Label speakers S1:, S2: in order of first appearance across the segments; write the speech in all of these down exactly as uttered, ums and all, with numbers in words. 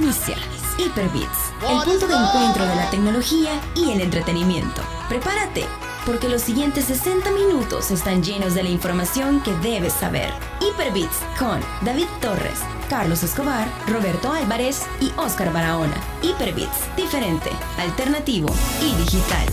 S1: Inicia Hyperbits, el punto de encuentro de la tecnología y el entretenimiento. Prepárate, porque los siguientes sesenta minutos están llenos de la información que debes saber. Hyperbits con David Torres, Carlos Escobar, Roberto Álvarez y Oscar Barahona. Hyperbits, diferente, alternativo y digital.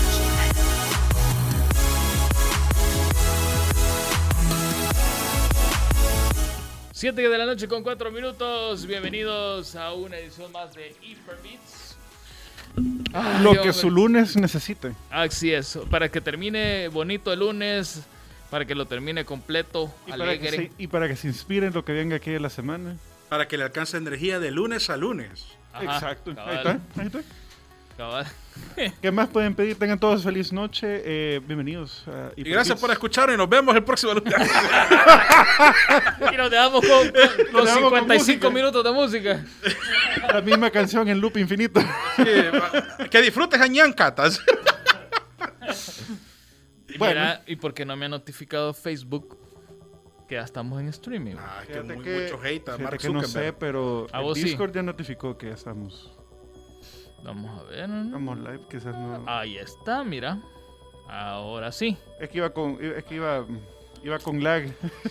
S2: siete de la noche con cuatro minutos. Bienvenidos a una edición más de Hyperbits.
S3: Ay, Lo que hombre. Su lunes necesite.
S2: Así es, para que termine bonito el lunes, para que lo termine completo,
S3: y
S2: alegre.
S3: Para se, y para que se inspire en lo que venga aquí de la semana.
S4: Para que le alcance energía de lunes a lunes.
S2: Ajá,
S3: exacto.
S2: Cabal.
S3: Ahí está, ahí está.
S2: Cabal.
S3: ¿Qué más pueden pedir? Tengan todos feliz noche. Eh, bienvenidos. A
S4: y gracias por escuchar y nos vemos el próximo lunes.
S2: Y nos dejamos con, con, con cincuenta y cinco con minutos de música.
S3: La misma canción en loop infinito.
S4: Sí, que disfrutes a ñancatas.
S2: Y bueno. Mira, ¿y por qué no me ha notificado Facebook que ya estamos en streaming?
S4: Ah, que muy, que, mucho hate a Mark
S3: que no sé, pero
S2: ¿A
S3: el Discord
S2: sí?
S3: ya notificó que ya estamos.
S2: Vamos a ver.
S3: Vamos live, quizás no.
S2: Ahí está, mira. Ahora sí.
S3: Es que iba con, es que iba, iba con lag.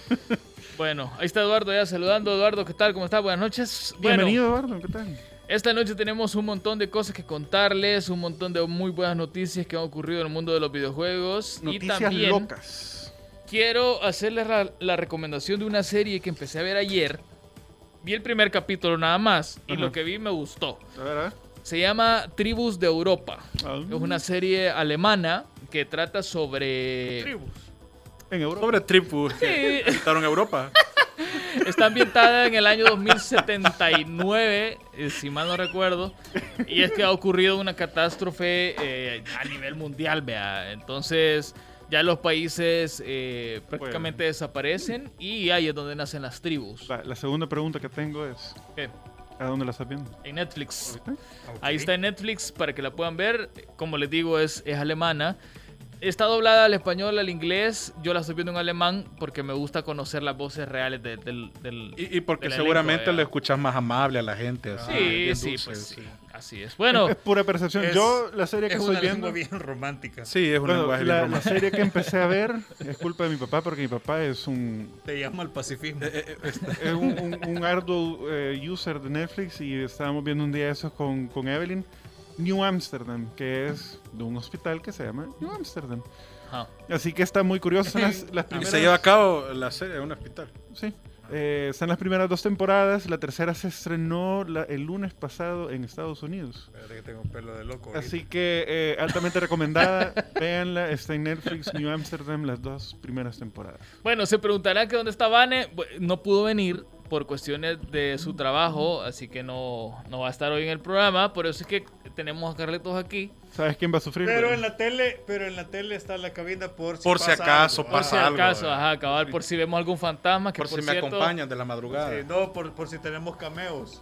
S2: Bueno, ahí está Eduardo ya saludando. Eduardo, ¿qué tal? ¿Cómo estás? Buenas noches.
S3: Bienvenido,
S2: bueno,
S3: Eduardo, ¿qué tal?
S2: Esta noche tenemos un montón de cosas que contarles, un montón de muy buenas noticias que han ocurrido en el mundo de los videojuegos.
S3: Noticias
S2: y también
S3: locas.
S2: Quiero hacerles la, la recomendación de una serie que empecé a ver ayer. Vi el primer capítulo nada más y uh-huh. lo que vi me gustó.
S3: A ver, a ver.
S2: Se llama Tribus de Europa.
S3: Uh-huh.
S2: Es una serie alemana que trata sobre...
S4: Tribus.
S3: En Europa.
S4: Sobre tribus
S2: sí.
S4: que visitaron Europa.
S2: Está ambientada en el año dos mil setenta y nueve, eh, si mal no recuerdo. Y es que ha ocurrido una catástrofe eh, a nivel mundial, vea. Entonces, ya los países eh, prácticamente bueno. desaparecen y ahí es donde nacen las tribus.
S3: La, la segunda pregunta que tengo es...
S2: ¿Qué?
S3: ¿A dónde la estás viendo?
S2: En Netflix.
S3: Okay.
S2: Ahí está en Netflix para que la puedan ver. Como les digo, es, es alemana. Está doblada al español, al inglés. Yo la estoy viendo en alemán porque me gusta conocer las voces reales de, del, del
S4: Y, y porque
S2: del
S4: seguramente
S2: elenco,
S4: le escuchas más amable a la gente. Así,
S2: sí, sí,
S4: dulce,
S2: pues
S4: sí.
S2: sí. Así es. Bueno.
S3: Es, es pura percepción.
S5: Es,
S3: Yo, la serie que
S5: es
S3: estoy
S5: una
S3: viendo...
S5: bien romántica.
S4: Sí, es un
S3: bueno,
S4: lenguaje
S3: la,
S4: bien romántico.
S3: La serie que empecé a ver es culpa de mi papá porque mi papá es un...
S5: Te llama el pacifismo.
S4: Eh, eh,
S3: es un, un, un arduo uh, user de Netflix y estábamos viendo un día eso con, con Evelyn. New Amsterdam, que es de un hospital que se llama New Amsterdam.
S2: Ah.
S3: Así que está muy curioso. Son las, las
S4: y
S3: primeras...
S4: se lleva a cabo la serie en un hospital.
S3: Sí. Eh, están las primeras dos temporadas. La tercera se estrenó la, el lunes pasado en Estados Unidos.
S5: Espérate que tengo pelo de loco.
S3: Así ahorita. que eh, altamente recomendada. Véanla, está en Netflix, New Amsterdam, las dos primeras temporadas.
S2: Bueno, se preguntarán que dónde está Vane. No pudo venir por cuestiones de su trabajo, así que no, no va a estar hoy en el programa. Por eso es que tenemos a Carlitos aquí.
S3: ¿Sabes quién va a sufrir?
S5: Pero en la tele, pero en la tele está la cabina por si,
S4: por si
S5: pasa
S4: acaso
S5: algo.
S2: Por si
S4: pasa algo.
S2: acaso, ajá, cabal, por si vemos algún fantasma. Que
S4: por,
S2: por
S4: si
S2: cierto,
S4: me acompañan de la madrugada.
S5: Sí, no, por, por si tenemos cameos.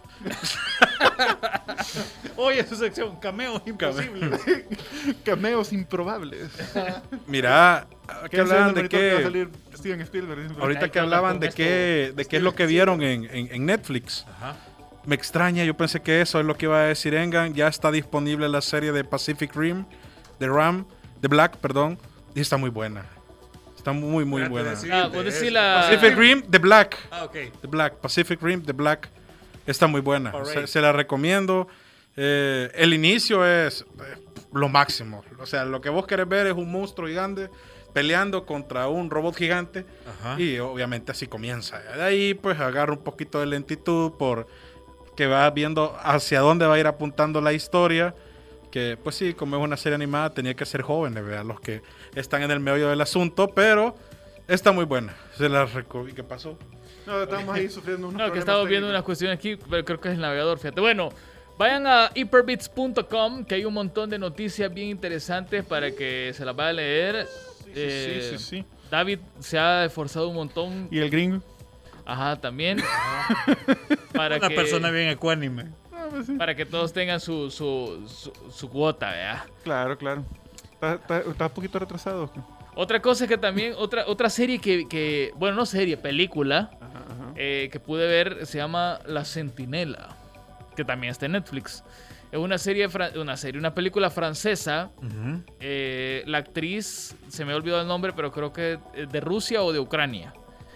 S5: Oye, su sección, cameos imposibles.
S3: Cameos improbables.
S4: Mira, que hablaban de
S3: que va a
S4: que...
S3: salir Steven Spielberg.
S4: Ahorita que hablaban de qué de qué es lo que vieron en, en, en Netflix.
S5: Ajá.
S4: Me extraña, yo pensé que eso es lo que iba a decir Engan. Ya está disponible la serie de Pacific Rim, de Ram, de Black, perdón. Y está muy buena. Está muy, muy
S5: Espérate,
S4: buena.
S5: decir,
S2: Ah, vos
S5: de
S2: decís
S5: eso.
S2: la-
S4: Pacific Rim, The Black.
S5: Ah, ok.
S4: The Black, Pacific Rim, The Black. Está muy buena.
S5: Alright.
S4: Se, se la recomiendo. Eh, el inicio es eh, lo máximo. O sea, lo que vos querés ver es un monstruo gigante peleando contra un robot gigante.
S5: Ajá.
S4: Y obviamente así comienza. De ahí pues agarra un poquito de lentitud por que va viendo hacia dónde va a ir apuntando la historia. Que pues sí, como es una serie animada, tenía que ser jóvenes, ¿verdad? Los que están en el meollo del asunto, pero está muy buena. Se la reco- ¿Qué pasó?
S3: No, estamos ahí sufriendo unos
S2: No, que
S3: problemas
S2: estamos viendo
S3: técnicos.
S2: unas cuestiones aquí, pero creo que es el navegador, fíjate. Bueno, vayan a hyperbits punto com, que hay un montón de noticias bien interesantes para que se las vaya a leer.
S3: Sí,
S2: Eh,
S3: sí, sí, sí.
S2: David se ha esforzado un montón.
S3: ¿Y el gringo?
S2: Ajá, también. para
S5: Una
S2: que,
S5: persona bien ecuánime.
S3: Ah, pues sí.
S2: para que todos tengan su, su, su, su cuota, ¿verdad?
S3: Claro, claro. Está, está, está un poquito retrasado.
S2: Otra cosa que también, otra, otra serie que, que, bueno, no serie, película,
S3: Ajá, ajá.
S2: eh, que pude ver se llama La Centinela. que también está en Netflix. Es una serie, una serie, una película francesa.
S4: Ujú.
S2: Eh, la actriz, se me ha olvidado el nombre, pero creo que es de Rusia o de Ucrania.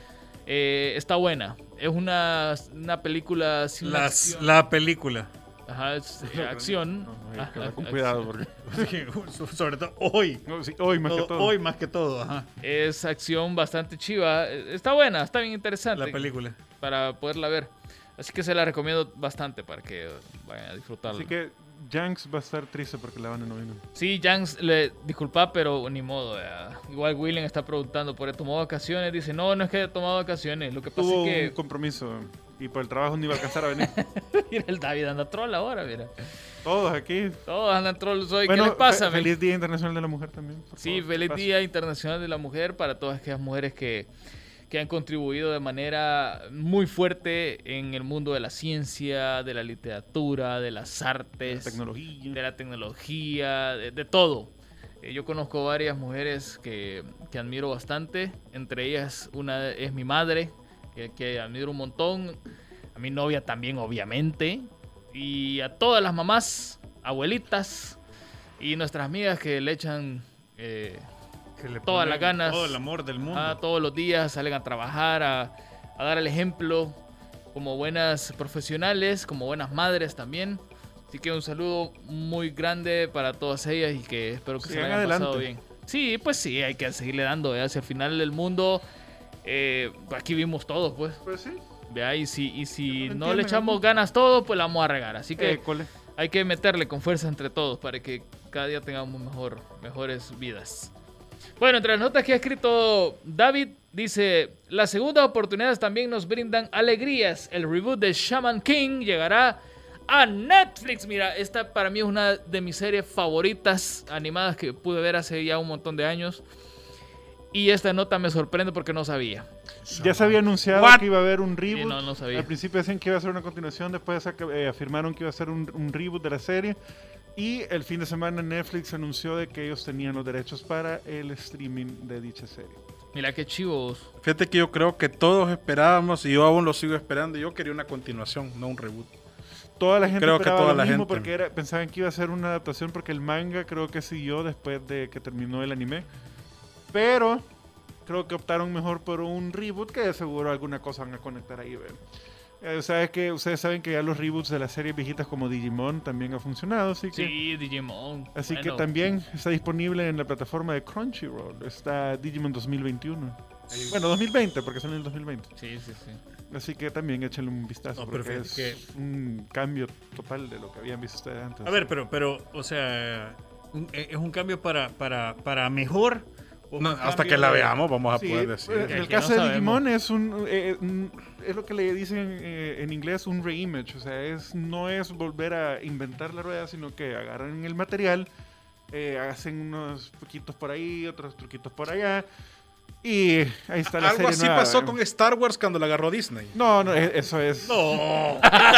S2: Eh, está buena. Es una, una película sin
S5: Las-
S2: acción.
S5: la película.
S2: Ajá, es eh, acción.
S3: No, hay que
S2: Ajá,
S3: ver con
S2: ac-
S3: cuidado porque
S5: Sobre todo hoy.
S3: no, sí, hoy más
S5: Todo-
S3: que todo.
S5: Hoy más que todo. Ajá.
S2: Es acción bastante chiva. Eh, Está buena, está bien interesante.
S5: La película.
S2: Para poderla ver. Así que se la recomiendo bastante para que vayan a disfrutarla.
S3: Así que Janks va a estar triste porque la van no vino.
S2: Sí, Jans, le disculpa, pero ni modo. ya. Igual William está preguntando por él tomó vacaciones. Dice, no, no es que haya tomado vacaciones. Lo que pasa
S3: Tuvo
S2: es
S3: un compromiso y por el trabajo no iba a alcanzar a venir.
S2: que mira, el David anda troll ahora, mira.
S3: Todos aquí.
S2: Todos andan trolls hoy.
S3: Bueno,
S2: ¿Qué les pasa?
S3: fe-
S2: men?
S3: feliz Día Internacional de la Mujer también. por
S2: Sí,
S3: favor.
S2: feliz
S3: Pasa.
S2: Día Internacional de la Mujer para todas aquellas mujeres que, que han contribuido de manera muy fuerte en el mundo de la ciencia, de la literatura, de las artes,
S3: La tecnología.
S2: de la tecnología, de, de todo. Eh, yo conozco varias mujeres que, que admiro bastante. Entre ellas, una es mi madre, que, que admiro un montón. A mi novia también, obviamente. Y a todas las mamás, abuelitas y nuestras amigas que le echan eh,
S5: Que le
S2: Todas
S5: ponen
S2: las ganas.
S5: Todo el amor del mundo.
S2: a todos los días, salen a trabajar, a, a dar el ejemplo como buenas profesionales, como buenas madres también. Así que un saludo muy grande para todas ellas y que espero que se
S3: Sigan
S2: la hayan pasado
S3: adelante.
S2: bien. Sí, pues sí, hay que seguirle dando. ¿eh? Hacia el final del mundo, eh, aquí vimos todos, pues.
S3: Pues sí.
S2: ¿vea? Y si, y si
S3: no lo
S2: no le
S3: entienden,
S2: echamos
S3: ¿no?
S2: ganas todos, pues la vamos a regar. Así que
S3: Eh, cole.
S2: hay que meterle con fuerza entre todos para que cada día tengamos mejor, mejores vidas. Bueno, entre las notas que ha escrito David, dice, las segundas oportunidades también nos brindan alegrías. El reboot de Shaman King llegará a Netflix. Mira, esta para mí es una de mis series favoritas animadas que pude ver hace ya un montón de años. Y esta nota me sorprende porque no sabía.
S3: Ya se había anunciado
S4: What?
S3: que iba a haber un reboot.
S2: Sí, no, no sabía.
S3: Al principio decían que iba a ser una continuación, después saca- eh, afirmaron que iba a ser un, un reboot de la serie. Y el fin de semana Netflix anunció de que ellos tenían los derechos para el streaming de dicha serie.
S2: Mira qué chivos.
S4: Fíjate que yo creo que todos esperábamos, y yo aún lo sigo esperando, yo quería una continuación, no un reboot.
S3: Toda la gente
S4: Creo que
S3: esperaba
S4: toda
S3: lo
S4: la
S3: mismo
S4: gente.
S3: porque era- pensaban que iba a ser una adaptación porque el manga creo que siguió después de que terminó el anime. Pero creo que optaron mejor por un reboot que de seguro alguna cosa van a conectar ahí. ¿ve? Eh, o sea, es que ustedes saben que ya los reboots de las series viejitas como Digimon también ha funcionado, así que...
S2: Sí, Digimon.
S3: Así
S2: Bueno,
S3: que también está disponible en la plataforma de Crunchyroll. Está Digimon dos mil veintiuno. Bueno, dos mil veinte, porque salió en el dos mil veinte.
S2: Sí, sí, sí.
S3: Así que también échenle un vistazo,
S5: No, pero
S3: porque
S5: fíjate
S3: es un cambio total de lo que habían visto ustedes antes.
S5: A ver, pero, pero, o sea, un- eh, ¿es un cambio para, para, para mejor? ¿O
S4: No,
S5: un
S4: hasta
S5: cambio
S4: que la
S5: de-
S4: veamos vamos a
S3: Sí,
S4: poder
S3: eh,
S4: decir.
S3: en
S2: Que
S3: el
S2: aquí
S3: caso
S2: no
S3: de
S2: sabemos.
S3: Digimon es un eh, un- es lo que le dicen eh, en inglés un reimage, o sea, es no es volver a inventar la rueda, sino que agarran el material, eh, hacen unos poquitos por ahí, otros truquitos por allá y ahí está la
S4: Algo
S3: serie
S4: así
S3: nueva,
S4: pasó
S3: ¿eh?
S4: con Star Wars cuando la agarró Disney.
S3: No, no, e- eso es.
S5: No.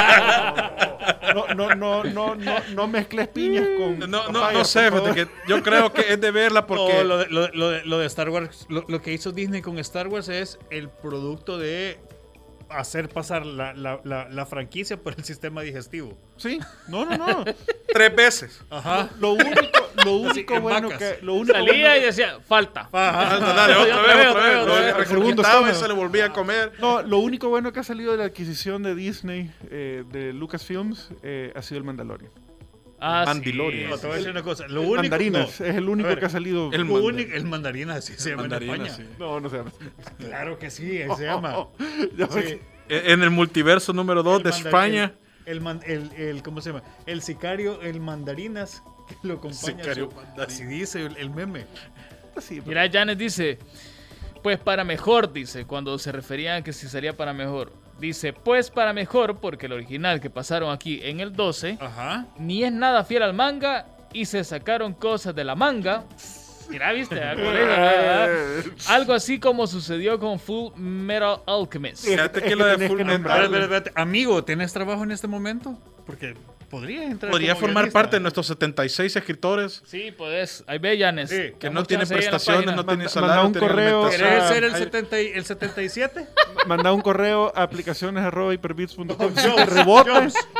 S3: No, no, no, no, no, no mezcles piñas con.
S4: No, no,
S3: papayas,
S4: no sé,
S3: por favor.
S4: fíjate que yo creo que es de verla porque...
S5: No, lo, de, lo, de- lo de- lo de Star Wars, lo, lo que hizo Disney con Star Wars es el producto de hacer pasar la, la, la, la franquicia por el sistema digestivo.
S3: Sí, no, no, no.
S4: Tres veces.
S5: Ajá.
S3: Lo único, lo único
S5: en
S3: bueno
S5: vacas.
S3: que. Lo único
S2: Salía
S3: bueno-
S2: y decía, falta.
S4: Dale, dale, otra
S2: Otra
S4: vez,
S2: vez,
S4: otra
S2: otra
S4: vez.
S2: vez,
S4: Lo
S2: otra vez.
S3: El segundo
S4: reconquistaba y
S3: estómago.
S4: se le volvía a comer.
S3: No, lo único bueno que ha salido de la adquisición de Disney, eh, de Lucasfilms, eh, ha sido el Mandalorian.
S2: Ah,
S4: Mandalorian.
S5: No, te voy a decir una cosa. Lo
S3: El
S5: único,
S3: mandarinas,
S5: no.
S3: es el único
S5: A ver,
S3: que ha salido.
S4: el
S5: Lo
S4: Mandar-
S5: único, el mandarina, así se llama
S4: Mandarina,
S5: en España.
S4: sí.
S3: No, no sé.
S5: Claro que sí, así se llama.
S3: Ya
S5: Sí.
S3: ves.
S4: En el multiverso número dos
S5: El
S4: de
S5: mandar-
S4: España.
S5: El, el, man- el, el- ¿cómo se llama? El sicario, el mandarinas, que lo acompaña.
S4: Sicario
S5: su-
S4: mandarín.
S5: así dice el, el meme.
S3: Sí, pero-
S2: Mira, Janet dice, pues para mejor, dice, cuando se referían a que si sería para mejor. Dice, pues para mejor, porque el original que pasaron aquí en el doce,
S5: Ajá.
S2: ni es nada fiel al manga y se sacaron cosas de la manga. Mira, viste, Ah, por eso, ¿verdad? Algo así como sucedió con Full Metal Alchemist.
S4: Fíjate
S3: Es
S4: que
S3: que
S4: lo de
S3: tenés
S4: Full
S3: que
S4: Metal-
S3: nombrarlo.
S5: Espérate, espérate, espérate. Amigo, ¿tienes trabajo en este momento? Porque podrías entrar.
S4: Podría
S5: como
S4: formar
S5: guionista.
S4: parte de nuestros setenta y seis escritores
S2: Sí, podés. Ahí ve, Janes.
S5: Sí,
S4: que
S2: Damos
S4: no tienen
S2: chance ahí en la
S4: prestaciones,
S2: página.
S4: no tienen
S3: Manda-
S4: salario,
S3: manda un
S4: tienen
S3: correo.
S4: alimentación.
S5: ¿Querés
S3: Ah,
S5: ser el,
S3: hay-
S5: setenta y- el setenta y siete?
S3: Manda un correo a aplicaciones arroba hiperbits punto com. Si
S5: Jobs,
S3: te rebota,
S5: Jobs,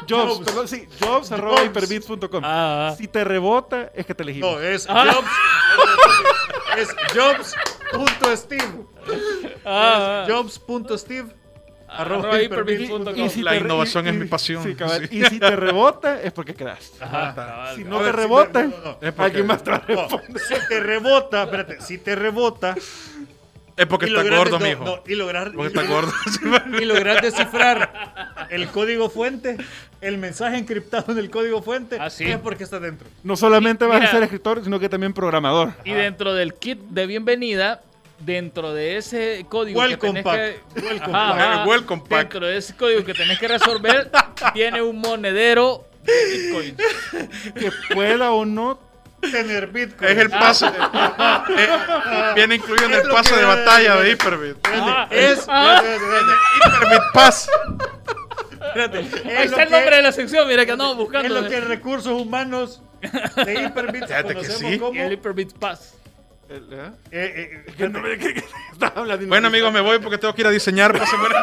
S3: Jobs, perdón, sí, jobs arroba
S5: Jobs.
S3: hyperbits punto com.
S2: Ah, ah.
S3: Si te rebota, es que te elegimos.
S5: No, es
S2: Ah.
S5: Jobs. Es Jobs.steve.
S2: Ah, ah.
S5: Jobs.steve.
S2: Arroba
S5: Arroba
S2: hyperbits punto com.
S3: Y si
S4: La
S3: te-
S4: innovación
S3: y-
S4: es
S3: y-
S4: mi pasión.
S3: sí, cabal.
S4: Sí.
S3: Y si te rebota, es porque quedaste.
S2: Ajá, cabal,
S3: Si
S2: cabal.
S3: no
S5: A
S3: te
S5: ver, si
S3: rebota,
S5: te- no, no, no.
S4: Es porque-
S3: alguien más te va a
S5: No,
S3: responder.
S5: si te rebota, espérate, si te rebota
S4: Es porque
S5: y
S4: está
S5: logras-
S4: gordo,
S5: no,
S4: mijo.
S5: no, y lograr
S4: Porque está gordo.
S5: y lograr descifrar el código fuente, el mensaje encriptado en el código fuente,
S2: Ah, sí.
S5: es porque está dentro.
S3: No solamente vas
S2: Mira.
S3: a ser escritor, sino que también programador.
S2: Y dentro del kit de bienvenida, dentro de ese código
S5: Welcome
S2: que tenés
S5: pack.
S2: que...
S5: Welcome
S2: Ajá,
S4: pack.
S2: ajá.
S4: El welcome pack.
S2: Dentro de ese código que tenés que resolver, tiene un monedero de Bitcoin.
S3: Que pueda o no.
S5: Tener Bitcoin.
S4: Es el pase. eh, viene incluido en
S5: Es
S4: el
S5: lo
S4: pase
S5: que-
S4: de batalla de Hyperbit.
S2: Ah,
S5: Es,
S2: ah.
S4: Hyperbit Pass.
S5: espérate, es
S2: Ahí
S5: lo
S2: está el
S5: que-
S2: nombre de la sección, mira que andamos
S5: es
S2: buscando.
S5: lo que recursos humanos de Hyperbits
S4: Fíjate que
S5: conocemos
S4: sí.
S5: como...
S2: Y el Hyperbit Pass.
S3: el- ¿eh?
S5: eh, eh,
S3: Que no me- que- que- estás hablando
S4: Bueno, amigos, me voy porque tengo que ir a diseñar. Pásenme-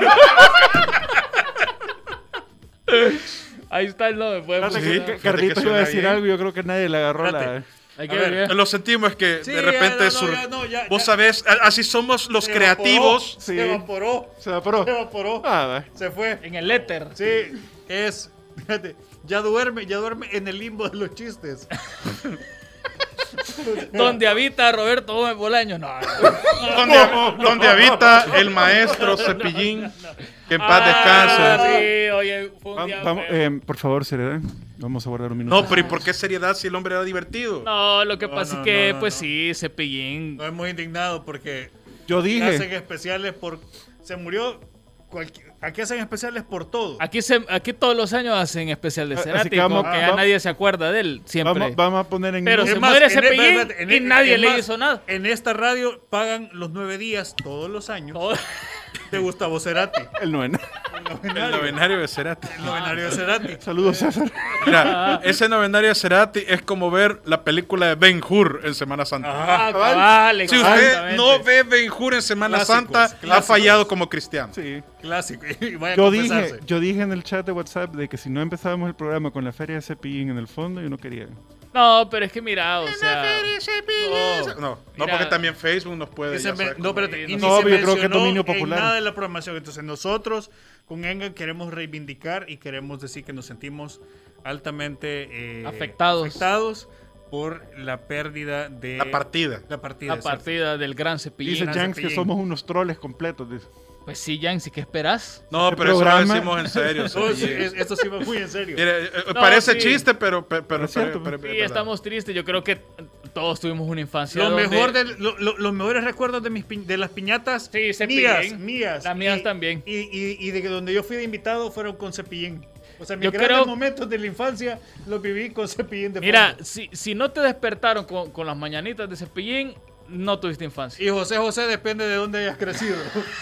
S2: Ahí está el nombre. Podemos
S3: Espérate,
S4: Sí.
S3: que- que
S4: fíjate que
S3: Carlitos iba a
S4: suena
S3: decir
S4: bien.
S3: algo y yo creo que nadie le agarró
S5: Espérate.
S3: la.
S2: Hay
S5: A
S2: que
S5: ver,
S2: ver.
S4: Lo sentimos, es que
S5: Sí,
S4: de repente
S5: ya, no,
S4: sur-
S5: no, ya, no, ya,
S4: vos
S5: ya.
S4: sabés, a- así somos los
S5: se
S4: creativos.
S5: evaporó,
S3: Sí.
S5: Se evaporó.
S3: Se evaporó.
S5: Se evaporó.
S3: Ah, va.
S5: Se fue.
S2: En el éter.
S5: Sí, es... Fíjate, ya duerme, ya duerme en el limbo de los chistes.
S2: Donde habita Roberto Gómez Bolaño. No,
S4: Donde, donde habita el maestro Cepillín. Que en paz
S2: Ah,
S4: descanse.
S2: sí, oye, fue un
S3: Va-
S2: día
S3: vamos,
S2: feo.
S3: eh, por favor, seriedad. Vamos a guardar un minuto.
S4: No, pero ¿y por qué seriedad si el hombre era divertido?
S2: No, lo que
S5: No,
S2: pasa
S5: no,
S2: es que,
S5: no, no,
S2: pues
S5: no.
S2: sí, Cepillín.
S5: Nos hemos indignado porque
S3: Yo
S5: hacen
S3: dije.
S5: especiales por... Se murió... cualquier- Aquí hacen especiales por todo.
S2: Aquí, se, aquí todos los años hacen especial de
S3: Así
S2: Cerati,
S3: que vamos-
S2: como que ya
S3: vamos-
S2: nadie se acuerda de él, siempre.
S3: Vamos, vamos a poner en.
S2: Pero
S5: Es
S2: se
S5: más,
S2: muere
S5: en-
S2: Cepillín
S5: espérate, en-
S2: y nadie
S5: es
S2: le
S5: más,
S2: hizo nada.
S5: En esta radio pagan los nueve días todos los años
S2: Todo-
S5: de Gustavo Cerati.
S3: El noveno.
S5: El
S4: El novenario de Cerati.
S5: El novenario de Cerati.
S3: Saludos, César.
S4: Mira, ese novenario de Cerati es como ver la película de Ben Hur en Semana Santa.
S2: Ah, cabal,
S4: Si usted
S2: exactamente.
S4: no ve Ben Hur en Semana
S5: Clásicos,
S4: Santa, ha
S5: clásicos.
S4: fallado como cristiano.
S3: Sí.
S5: Clásico. Y vaya a
S3: Yo
S5: confesarse.
S3: dije, yo dije en el chat de WhatsApp de que si no empezábamos el programa con la feria de Cepillín en el fondo, yo no quería.
S2: No, pero es que mira, o sea.
S4: No, no,
S2: Mira.
S4: porque también Facebook nos puede.
S5: Y se
S4: ya
S5: me-
S4: sabes
S5: no,
S4: cómo-
S5: espérate, y ni
S3: No,
S5: se
S3: yo creo que es
S5: mencionó
S3: dominio
S5: en
S3: popular.
S5: nada de la programación. Entonces nosotros con Enga queremos reivindicar y queremos decir que nos sentimos altamente eh,
S2: Afectados.
S5: afectados por la pérdida de
S4: La partida.
S5: la partida.
S2: La partida del gran Cepillín.
S3: Dice
S5: Gran
S3: Janks que
S5: Cepillín.
S3: somos unos troles completos. Dice.
S2: Pues sí, Yancy, ¿qué esperas?
S4: No,
S3: Este
S4: pero eso
S3: programa-
S4: lo decimos en serio.
S5: No, sí,
S4: Cepillín.
S5: es- esto sí va muy en serio.
S4: Mire, eh,
S2: No,
S4: parece
S2: sí.
S4: chiste, pero, pero, pero,
S3: Es cierto,
S4: pero-
S3: pues.
S4: pero-
S2: Sí,
S4: verdad.
S2: estamos tristes. Yo creo que todos tuvimos una infancia.
S5: Lo
S2: donde-
S5: mejor de, lo- lo- los mejores recuerdos de mis pi- de las piñatas
S2: Sí, Cepillín.
S5: mías, mías.
S2: Las mías
S5: Y-
S2: también.
S5: Y, y, y de que donde yo fui de invitado fueron con Cepillín. O sea, mis
S2: Yo
S5: grandes
S2: creo-
S5: momentos de la infancia los viví con Cepillín de
S2: Mira,
S5: fondo.
S2: si, si no te despertaron con, con las mañanitas de Cepillín, no tuviste infancia.
S5: Y José José depende de dónde hayas crecido.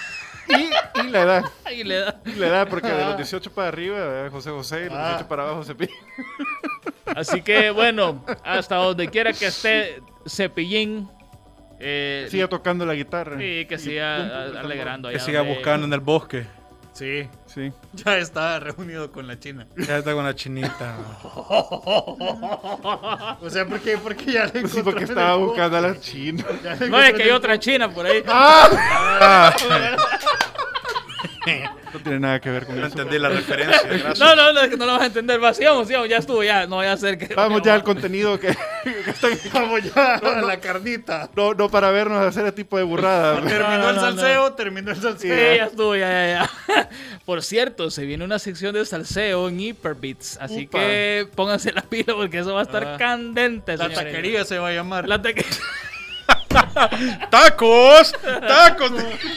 S3: Y, y la edad.
S2: Ahí le da.
S3: Y la edad, porque de los dieciocho para arriba, eh, José José, y de los
S5: Ah.
S3: dieciocho para abajo, Cepillín.
S2: Así que, bueno, hasta donde quiera que esté Cepillín, eh,
S3: Siga tocando la guitarra.
S2: sí, que
S3: Y
S2: siga
S3: pum, pum,
S2: a-
S3: pum,
S2: alegrando.
S4: Que
S2: allá
S4: siga
S2: donde-
S4: buscando en el bosque.
S5: Sí,
S3: Sí.
S5: ya está reunido con la China.
S4: Ya está con la chinita.
S5: O sea, ¿por qué? Porque ya le
S3: Sí,
S5: encontró
S3: porque
S5: en
S3: estaba
S5: el
S3: buscando a la china.
S5: bosque. Ya le
S2: No, es
S5: encontró
S2: que
S5: en
S2: hay
S5: el
S2: otra china por ahí.
S4: Ah,
S3: No tiene nada que ver con
S4: no
S3: eso.
S4: entendí la referencia. Gracias.
S2: No, no, no, es que no lo vas a entender. Va, sigamos, sigamos, ya estuvo, ya. No voy a hacer que.
S3: Vamos ya al contenido que, que está en-
S5: Vamos ya a la carnita.
S3: no, no para vernos hacer ese tipo de burradas.
S5: Terminó
S2: no,
S5: el
S2: no,
S5: salseo, terminó el
S2: Sí,
S5: salseo.
S2: ya estuvo, ya, ya, ya. Por cierto, se viene una sección de salseo en Hyperbits. Así
S3: Upa.
S2: que pónganse la pila porque eso va a estar
S5: Ah.
S2: candente.
S5: La
S2: señores.
S5: taquería se va a llamar.
S2: La taquería.
S4: ¡Tacos! ¡Tacos!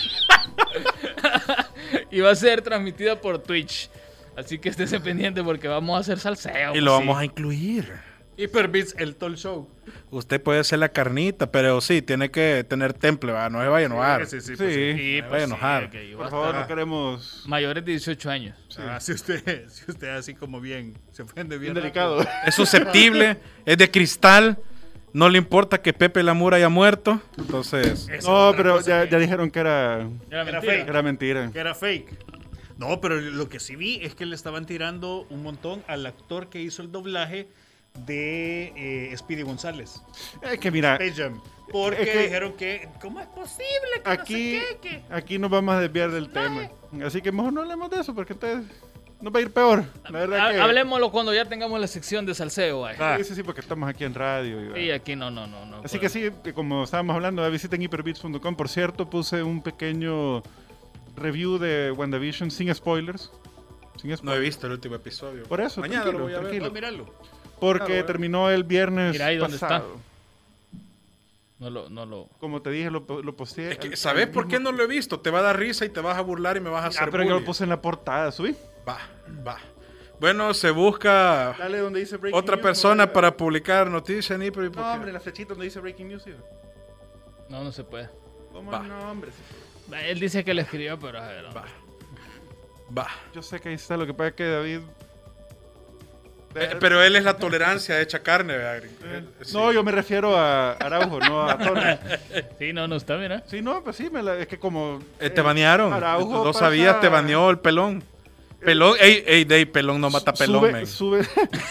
S2: Y va a ser transmitida por Twitch. Así que esténse pendiente porque vamos a hacer salseo.
S4: Y lo vamos a incluir.
S5: Hyperbits, el talk show.
S4: Usted puede hacer la carnita, pero sí, tiene que tener temple, ¿va? No se vaya a enojar.
S5: Sí, sí,
S3: Sí.
S5: pues sí.
S2: Sí,
S4: Me
S2: pues
S4: voy a
S2: sí,
S4: enojar.
S2: ok, va
S3: Por
S2: a
S3: favor,
S2: estar-
S3: no queremos.
S2: Mayores de dieciocho años.
S5: Ah, si usted, si usted así como bien, se ofende bien.
S3: Bien delicado.
S4: Es susceptible, es de cristal. No le importa que Pepe Lamur haya muerto. Entonces,
S5: Esa es
S3: No,
S5: otra
S3: pero
S5: cosa
S3: ya,
S5: que-
S3: ya dijeron que era,
S2: Era
S5: Era
S2: mentira.
S3: que era mentira.
S5: que era fake. No, pero lo que sí vi es que le estaban tirando un montón al actor que hizo el doblaje de eh, Speedy González.
S3: Es que mira,
S5: Space Jam. Porque
S3: es que-
S5: dijeron que, ¿cómo es posible que
S3: aquí,
S5: no sé qué? Que...
S3: aquí nos vamos a desviar del tema. Así que mejor no hablemos de eso porque entonces nos va a ir peor. La verdad
S2: Ha-
S3: que...
S2: Hablemoslo cuando ya tengamos la sección de salseo. ay.
S3: Sí, sí, sí, porque estamos aquí en radio. Y,
S2: Y aquí no, no, no. no
S3: Así que sí, que como estábamos hablando, visiten hyperbeats punto com. Por cierto, puse un pequeño review de WandaVision sin spoilers. Sin
S4: No he
S3: spoilers.
S4: visto el último episodio.
S3: Por eso,
S4: Mañana
S3: tranquilo,
S4: lo voy a ver.
S3: tranquilo.
S5: No, míralo.
S3: Porque
S4: Claro,
S3: terminó el viernes
S2: Mira ahí dónde está.
S3: pasado.
S2: No lo, no lo.
S3: Como te dije, lo, lo posteé.
S4: Es que,
S3: al-
S4: ¿sabes
S3: al
S4: por qué
S3: mismo-
S4: no lo he visto? Te va a dar risa y te vas a burlar y me vas a hacer
S3: Ah, pero yo lo
S4: bullying.
S3: puse en la portada, subí.
S4: Va, va. Bueno, se busca
S3: Dale donde dice breaking
S4: otra
S3: news,
S4: persona
S3: no,
S4: para publicar noticias en Hyper.
S3: No, hombre, la flechita donde dice breaking news. ¿sí?
S2: No, no se puede.
S3: ¿Cómo
S4: Va.
S3: no, hombre? Sí.
S2: Él dice que le escribió, pero a ver.
S4: Va. Va.
S3: Yo sé que ahí está, lo que pasa es que David...
S4: Eh, pero él es la tolerancia hecha carne, ¿verdad?
S3: Eh,
S4: Sí.
S3: No, yo me refiero a Araujo, no a Tona.
S2: Sí, no, no está, mira.
S3: Sí, no, pues sí, me la- es que como...
S4: Eh, te banearon.
S3: Araujo
S4: No
S3: pasa-
S4: sabías, te baneó el pelón. Pelón, ey, ey, Dave, pelón no mata pelón,
S3: sube,
S4: men.
S3: sube,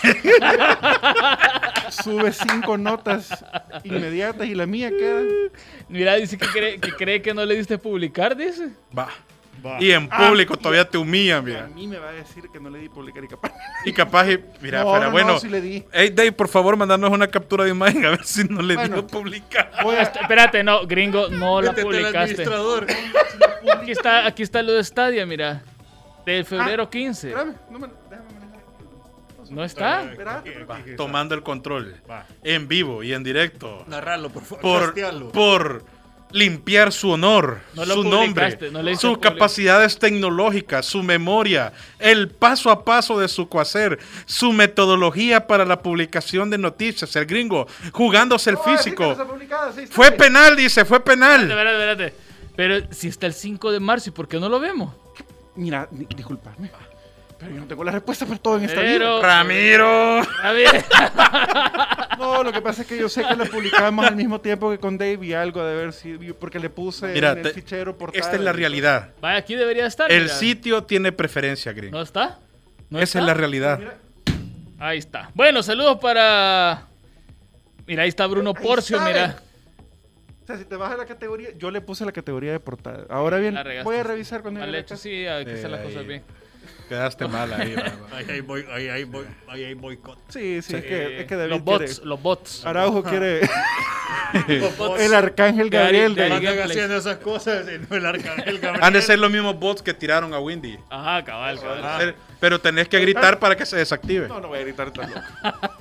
S3: sube cinco notas inmediatas y la mía queda...
S2: Mira, dice que cree, que cree que no le diste publicar, dice.
S4: Va.
S5: Va.
S4: Y en
S3: Ah,
S4: público
S3: y-
S4: todavía te humilla,
S3: A
S4: mira.
S3: mí me va a decir que no le di publicar y capaz...
S4: Y capaz, y- mira,
S3: No,
S4: fuera
S3: no,
S4: bueno.
S3: no, sí le di.
S4: Ey, Dave, por favor, mandarnos una captura de imagen a ver si no le
S3: Bueno.
S4: dio publicar.
S3: Voy a...
S2: Espérate, no, gringo, no la
S5: Métete al
S2: publicaste.
S5: administrador.
S2: Aquí está, aquí está lo de Stadia, mira. De febrero quince.
S3: Espérame, no me... déjame manejar aquí.
S2: ¿No está?
S3: Espérate.
S4: Va, tomando el control.
S5: Va.
S4: En vivo y en directo.
S5: Narralo, por favor.
S4: Por,
S5: Castealo.
S4: por limpiar su honor,
S2: No lo
S4: su nombre,
S2: publicaste, no le hice
S4: sus
S2: public-
S4: capacidades tecnológicas, su memoria, el paso a paso de su cohacer, su metodología para la publicación de noticias. El gringo jugándose el
S3: No, sí que
S4: físico.
S3: no está publicada, sí, está
S4: Fue
S3: bien.
S4: penal, dice, fue penal.
S2: Espérate, espérate, espérate. Pero si está el cinco de marzo, ¿y por qué no lo vemos?
S3: Mira, di- disculpadme. Pero yo no tengo la respuesta para todo en esta
S2: Pero-
S3: vida.
S4: Ramiro.
S2: A ver.
S3: No, lo que pasa es que yo sé que la publicamos al mismo tiempo que con Dave y algo de ver si... Porque le puse
S4: Mira,
S3: en el
S4: te-
S3: fichero portada.
S4: esta es la realidad.
S2: Vaya, aquí debería estar.
S4: El
S2: mira.
S4: sitio tiene preferencia, gringo.
S2: ¿No está? ¿No
S4: Esa
S2: está?
S4: es la realidad.
S2: Ahí está. Bueno, saludos para... Mira, ahí está Bruno
S3: Ahí
S2: Porcio,
S3: está,
S2: mira.
S3: ve. O sea, si te vas a la categoría... Yo le puse la categoría de portada. Ahora bien,
S2: La regaste.
S3: voy a revisar con
S2: Mal
S3: él.
S2: hecho, sí, hay que
S4: Sí,
S2: hacer las
S4: ahí.
S2: cosas bien.
S4: Quedaste mal ahí. va, va.
S5: Ahí hay boy- ahí hay boy- ahí hay boicot.
S3: Sí, sí, es, que,
S2: Eh,
S3: es que David
S2: los bots,
S3: quiere...
S2: los bots.
S3: Araujo quiere...
S5: Los bots
S3: el arcángel
S2: De Ari-
S3: Gabriel.
S2: de
S3: de-
S2: Ari-
S5: andan
S2: Gameplays.
S5: haciendo esas cosas en el arcángel Gabriel.
S4: Han de ser los mismos bots que tiraron a Windy.
S2: Ajá, cabal, cabal.
S5: Ah.
S4: Ser- Pero tenés que gritar para que se desactive.
S3: No, no voy a gritar tan loco.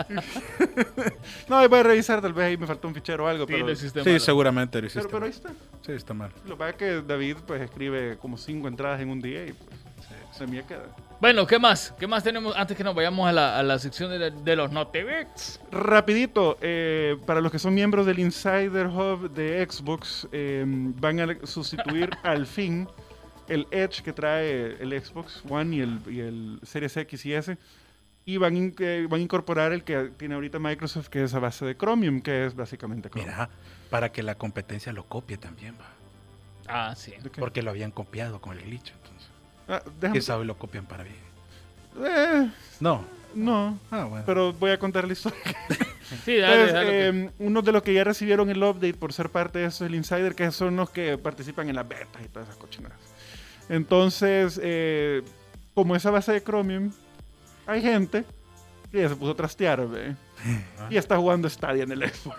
S3: No, voy a revisar, tal vez ahí me faltó un fichero o algo,
S2: Sí,
S3: pero...
S2: lo hiciste
S4: Sí,
S2: mal.
S4: seguramente lo hiciste.
S3: Pero, pero ahí
S4: mal.
S3: está.
S4: Sí, está mal.
S3: Lo que pasa es que David pues escribe como cinco entradas en un día y pues se me queda.
S2: Bueno, ¿qué más? ¿Qué más tenemos antes que nos vayamos a la, a la sección de, de los Notebits?
S3: Rapidito, eh, para los que son miembros del Insider Hub de Xbox, eh, van a sustituir al fin el Edge que trae el Xbox One y el, y el Series X y S. Y van, in- eh, van a incorporar el que tiene ahorita Microsoft, que es a base de Chromium, que es básicamente Chrome.
S4: Mira, para que la competencia lo copie también, va.
S2: Ah, sí.
S3: ¿De qué?
S4: Porque lo habían copiado con el glitch. Entonces,
S3: Ah, déjame-
S4: quién sabe lo copian para bien.
S3: Eh,
S4: No.
S3: no,
S4: Ah, bueno.
S3: pero voy a contar la historia.
S2: Sí, dale,
S3: Entonces,
S2: dale.
S3: eh, uno de los que ya recibieron el update por ser parte de eso es el Insider, que son los que participan en las betas y todas esas cochinadas. Entonces, eh, como esa base de Chromium, hay gente que ya se puso a trastear, ¿ve? Y está jugando Stadia en el Xbox.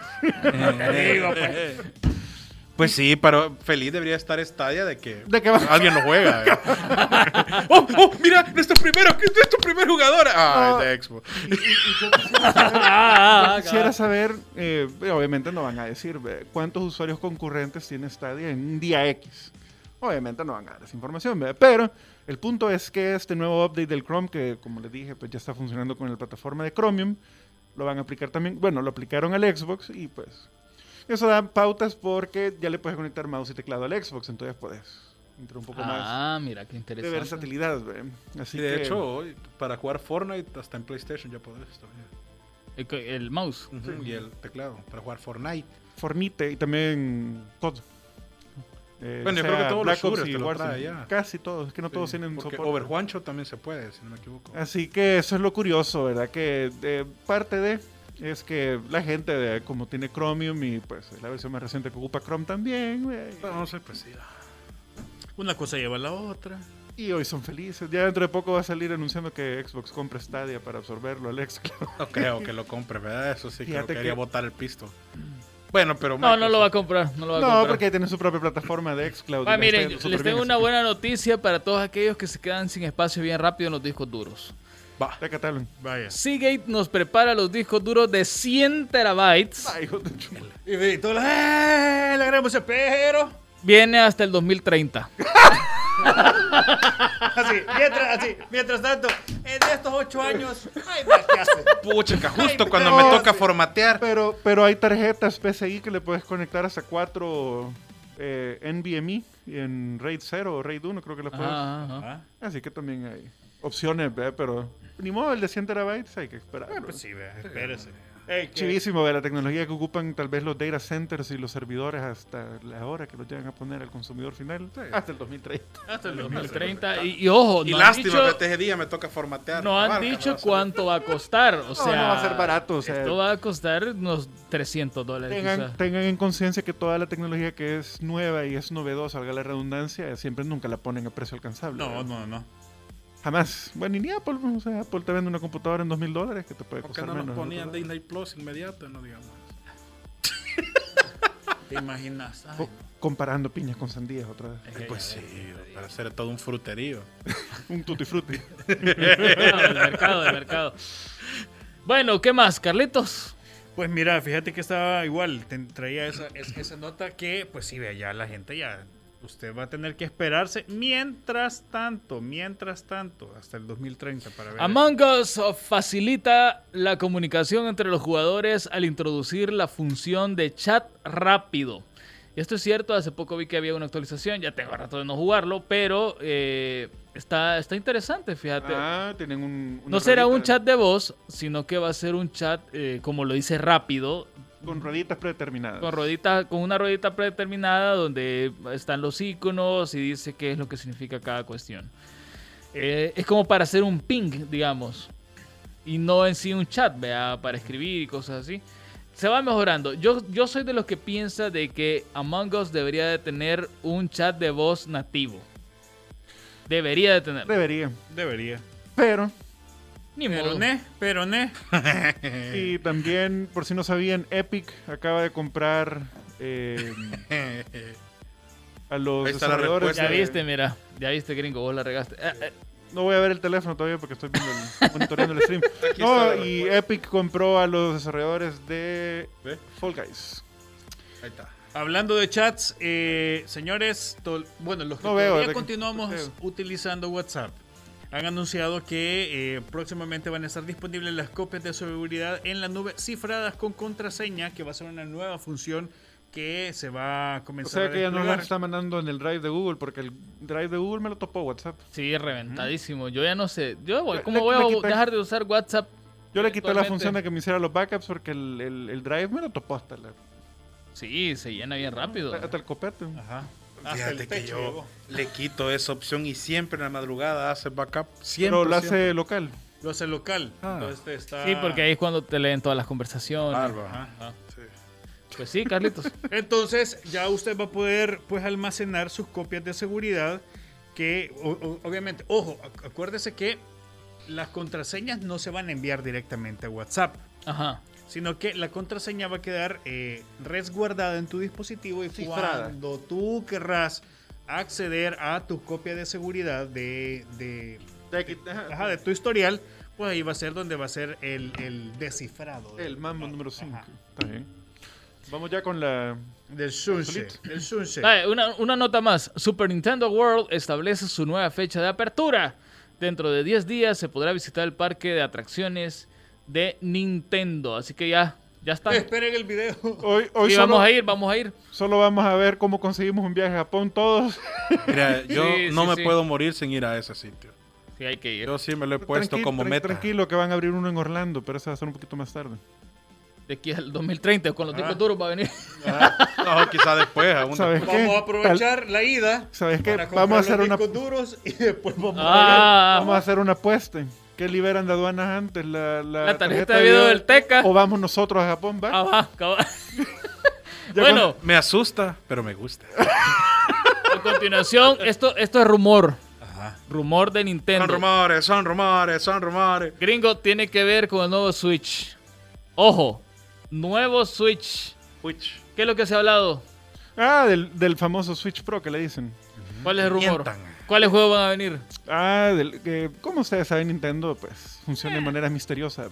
S4: Pues sí, pero feliz debería estar Stadia de que
S3: ¿De qué va?
S4: alguien lo juega. ¿eh? ¡Oh, oh! ¡Mira! ¡Nuestro primero! ¡Nuestro primer jugador! ¡Ah,
S3: No.
S4: es de Xbox!
S3: Y, y- y yo quisiera saber,
S2: Ah,
S3: yo quisiera saber, eh, obviamente no van a decir ¿ve? cuántos usuarios concurrentes tiene Stadia en un día X. Obviamente no van a dar esa información, ¿ve? Pero el punto es que este nuevo update del Chrome, que como les dije, pues ya está funcionando con la plataforma de Chromium, lo van a aplicar también, bueno, lo aplicaron al Xbox y pues eso da pautas porque ya le puedes conectar mouse y teclado al Xbox, entonces puedes entrar un poco más
S2: Ah, mira, qué
S3: de
S2: interesante.
S3: versatilidad, ¿ve? Así
S4: Y de
S3: que,
S4: hecho, hoy, para jugar Fortnite, hasta en PlayStation ya podés todavía.
S2: El, que- el mouse.
S4: Ujú, Y el teclado, para jugar Fortnite.
S3: Fornite y también C O D. Eh,
S4: Bueno, yo
S3: sea
S4: creo que todos los
S3: Black Ops
S4: shooters
S3: y
S4: te lo
S3: Warzone.
S4: trae ya.
S3: Casi todos, es que no todos
S4: Sí,
S3: tienen
S4: porque
S3: soporte.
S4: Overwatch también se puede, si no me equivoco.
S3: Así que eso es lo curioso, ¿verdad? Que eh, parte de es que la gente, de, como tiene Chromium y pues es la versión más reciente que ocupa Chrome también, güey,
S4: No, no sé, pues sí.
S5: Una cosa lleva a la otra.
S3: y hoy son felices. Ya dentro de poco va a salir anunciando que Xbox compra Stadia para absorberlo al xCloud.
S4: No creo que lo compre, ¿verdad? Eso sí, creo
S3: Fíjate
S4: que quería
S3: que-
S4: botar el pisto. Bueno, pero...
S2: No, no lo va a comprar. No lo va a
S3: No,
S2: comprar.
S3: porque tiene su propia plataforma de xCloud. y
S2: Ah,
S3: le está
S2: miren,
S3: yendo súper
S2: les
S3: bien,
S2: tengo
S3: así
S2: una
S3: que-
S2: buena noticia para todos aquellos que se quedan sin espacio bien rápido en los discos duros.
S4: Va.
S3: Ya catalan.
S5: Vaya.
S2: Seagate nos prepara los discos duros de cien terabytes.
S3: Ay, hijo de chula.
S5: Y, y todos los, ¡eh! Le agregamos ese pero.
S2: Viene hasta el dos mil treinta.
S5: Así, mientras, así, mientras tanto, en estos ocho años, ay, vea qué hace.
S4: Pucha, justo
S5: Ay,
S4: cuando
S3: no,
S4: me toca
S3: sí.
S4: formatear.
S3: Pero, pero hay tarjetas P C I que le puedes conectar hasta cuatro eh, NVMe y en RAID cero o RAID uno creo que le puedes.
S2: Ajá, ajá.
S5: Ah,
S3: Así que también hay opciones, ¿ve? Pero ni modo, el de cien terabytes hay que esperar.
S5: ah, pues sí, vea, espérese. Ey, que-
S3: Chivísimo, ¿ve? La tecnología que ocupan tal vez los data centers y los servidores hasta la hora que los llegan a poner al consumidor final. Hasta el dos mil treinta.
S2: Hasta el dos mil treinta. Y, y ojo,
S4: Y
S2: no han
S4: lástima
S2: dicho,
S4: que este día me toca formatear.
S2: no han
S4: Barca,
S2: dicho
S4: no va a
S2: cuánto va a costar. O sea,
S3: no va a ser barato, o sea-
S2: esto va a costar unos trescientos dólares.
S3: Tengan,
S2: quizá.
S3: tengan en conciencia que toda la tecnología que es nueva y es novedosa, valga la redundancia, siempre nunca la ponen a precio alcanzable.
S5: No,
S3: ¿verdad?
S5: no, no.
S3: Jamás. Bueno, y ni Apple, o sea, Apple te vende una computadora en dos mil dólares que te puede
S4: Porque
S3: costar
S4: no nos
S3: menos.
S4: ponían
S3: ¿no?
S4: Disney Plus inmediato, no digamos.
S5: ¿Te imaginas? Ay,
S3: Co- comparando piñas con sandías otra vez.
S5: es que
S4: Pues
S5: ya
S4: sí,
S5: ves.
S4: para hacer todo un fruterío.
S3: Un tutti frutti.
S2: No, del mercado, del mercado. Bueno, ¿qué más, Carlitos?
S5: Pues mira, fíjate que estaba igual, te- traía esa, es- esa nota que, pues sí, vea, ya la gente ya, usted va a tener que esperarse mientras tanto, mientras tanto, hasta el dos mil treinta para ver.
S2: Among Us facilita la comunicación entre los jugadores al introducir la función de chat rápido. Y esto es cierto, hace poco vi que había una actualización, ya tengo rato de no jugarlo, pero eh, está, está interesante, fíjate.
S3: Ah, tienen un. una
S2: No será un
S3: ruedita
S2: chat de voz, sino que va a ser un chat, eh, como lo dice, rápido,
S3: Con rueditas predeterminadas.
S2: con ruedita, con una ruedita predeterminada donde están los iconos y dice qué es lo que significa cada cuestión. Eh, es como para hacer un ping, digamos, y no en sí un chat, vea, para escribir y cosas así. Se va mejorando. Yo, yo soy de los que piensa de que Among Us debería de tener un chat de voz nativo. Debería de tener.
S3: Debería.
S5: Debería.
S3: Pero.
S2: Ni
S5: Pero
S2: modo.
S5: ne, pero ne.
S3: Y también, por si no sabían, Epic acaba de comprar eh, a los
S4: Ahí está la
S3: desarrolladores.
S2: Ya
S3: de-
S2: viste, mira. Ya viste, gringo, vos la regaste. Eh, eh,
S3: No voy a ver el teléfono todavía porque estoy viendo el, monitoreando el stream.
S4: Aquí
S3: No,
S4: está la
S3: y
S4: respuesta.
S3: Epic compró a los desarrolladores de
S4: ¿Ve?
S3: Fall Guys.
S4: Ahí está.
S5: Hablando de chats, eh, señores, tol- bueno, los que
S3: No veo,
S5: todavía
S3: de-
S5: continuamos
S3: no veo.
S5: utilizando WhatsApp han anunciado que eh, próximamente van a estar disponibles las copias de seguridad en la nube cifradas con contraseña, que va a ser una nueva función que se va a
S3: O
S5: comenzar
S3: sea
S5: a
S3: que ya no
S5: desplegar.
S3: las está mandando en el drive de Google porque el drive de Google me lo topó WhatsApp.
S2: sí, reventadísimo. Yo ya no sé. Yo voy,
S3: Le-
S2: ¿cómo
S3: le-
S2: voy
S3: le
S2: a
S3: quité-
S2: dejar de usar WhatsApp?
S3: Yo le quité la
S2: Actualmente-
S3: función de que me hiciera los backups porque el, el- el drive me lo topó hasta, la-
S2: Sí, se llena bien rápido.
S3: hasta el copete.
S5: Ajá. Hasta
S4: Fíjate
S5: el
S4: que
S5: techo
S4: yo
S5: llegó.
S4: le quito esa opción y siempre en la madrugada hace backup. Siempre.
S3: Pero lo
S4: siempre.
S3: hace local.
S5: Lo hace local.
S4: Ah.
S5: Entonces te está...
S2: Sí, porque ahí es cuando te leen todas las conversaciones.
S4: Bárbaro.
S2: Ajá.
S4: Sí.
S2: Pues sí, Carlitos.
S5: Entonces ya usted va a poder pues almacenar sus copias de seguridad que o- o- obviamente, ojo, ac- acuérdese que las contraseñas no se van a enviar directamente a WhatsApp,
S2: Ajá.
S5: sino que la contraseña va a quedar eh, resguardada en tu dispositivo y
S3: Cifrada.
S5: cuando tú querrás acceder a tu copia de seguridad de, de, ajá, de tu historial, pues ahí va a ser donde va a ser el, el descifrado.
S3: El mambo número cinco.
S5: Ajá.
S3: Está bien. Vamos ya con la...
S5: Del sunset. Del sunset.
S2: Dale, una, una nota más. Super Nintendo World establece su nueva fecha de apertura. Dentro de diez días se podrá visitar el parque de atracciones de Nintendo. Así que ya, ya está.
S5: Esperen el video.
S3: Hoy, hoy
S2: Y
S3: solo,
S2: vamos a ir, vamos a ir.
S3: solo vamos a ver cómo conseguimos un viaje a Japón todos.
S4: Mira, yo
S2: Sí,
S4: no
S2: sí,
S4: me
S2: sí.
S4: puedo morir sin ir a ese sitio.
S2: Sí, hay que ir.
S4: Yo sí me lo he puesto
S3: Tranqui-
S4: como
S3: tran-
S4: meta.
S3: Tranquilo que van a abrir uno en Orlando, pero ese va a ser un poquito más tarde.
S2: de aquí al dos mil treinta, con los discos duros va a venir.
S4: Ah, no, quizá después. Aún
S3: ¿Sabes
S4: después.
S3: qué?
S5: Vamos a aprovechar la ida.
S3: ¿Sabes qué?
S5: Para comprar
S3: Vamos a hacer
S5: los
S3: una
S5: discos duros y después vamos
S2: Ah,
S3: vamos a hacer una apuesta. ¿Qué liberan de aduanas antes? La, la,
S2: La tarjeta de video del Teca.
S3: O vamos nosotros a Japón, ¿va?
S2: ah, va, cabal.
S3: Ya
S2: Bueno,
S4: Me asusta, pero me gusta.
S2: a continuación, esto, esto es rumor.
S5: a... Ajá.
S2: Rumor de Nintendo.
S4: Son rumores, son rumores, son rumores.
S2: Gringo, tiene que ver con el nuevo Switch. Ojo, nuevo Switch.
S4: Switch.
S2: ¿Qué es lo que se ha hablado?
S3: Ah, del, del famoso Switch Pro que le dicen.
S2: ¿Cuál es el rumor?
S4: Mientan.
S2: ¿Cuáles juegos van a venir?
S3: Ah, del, que, como ustedes saben, Nintendo pues funciona de manera misteriosa.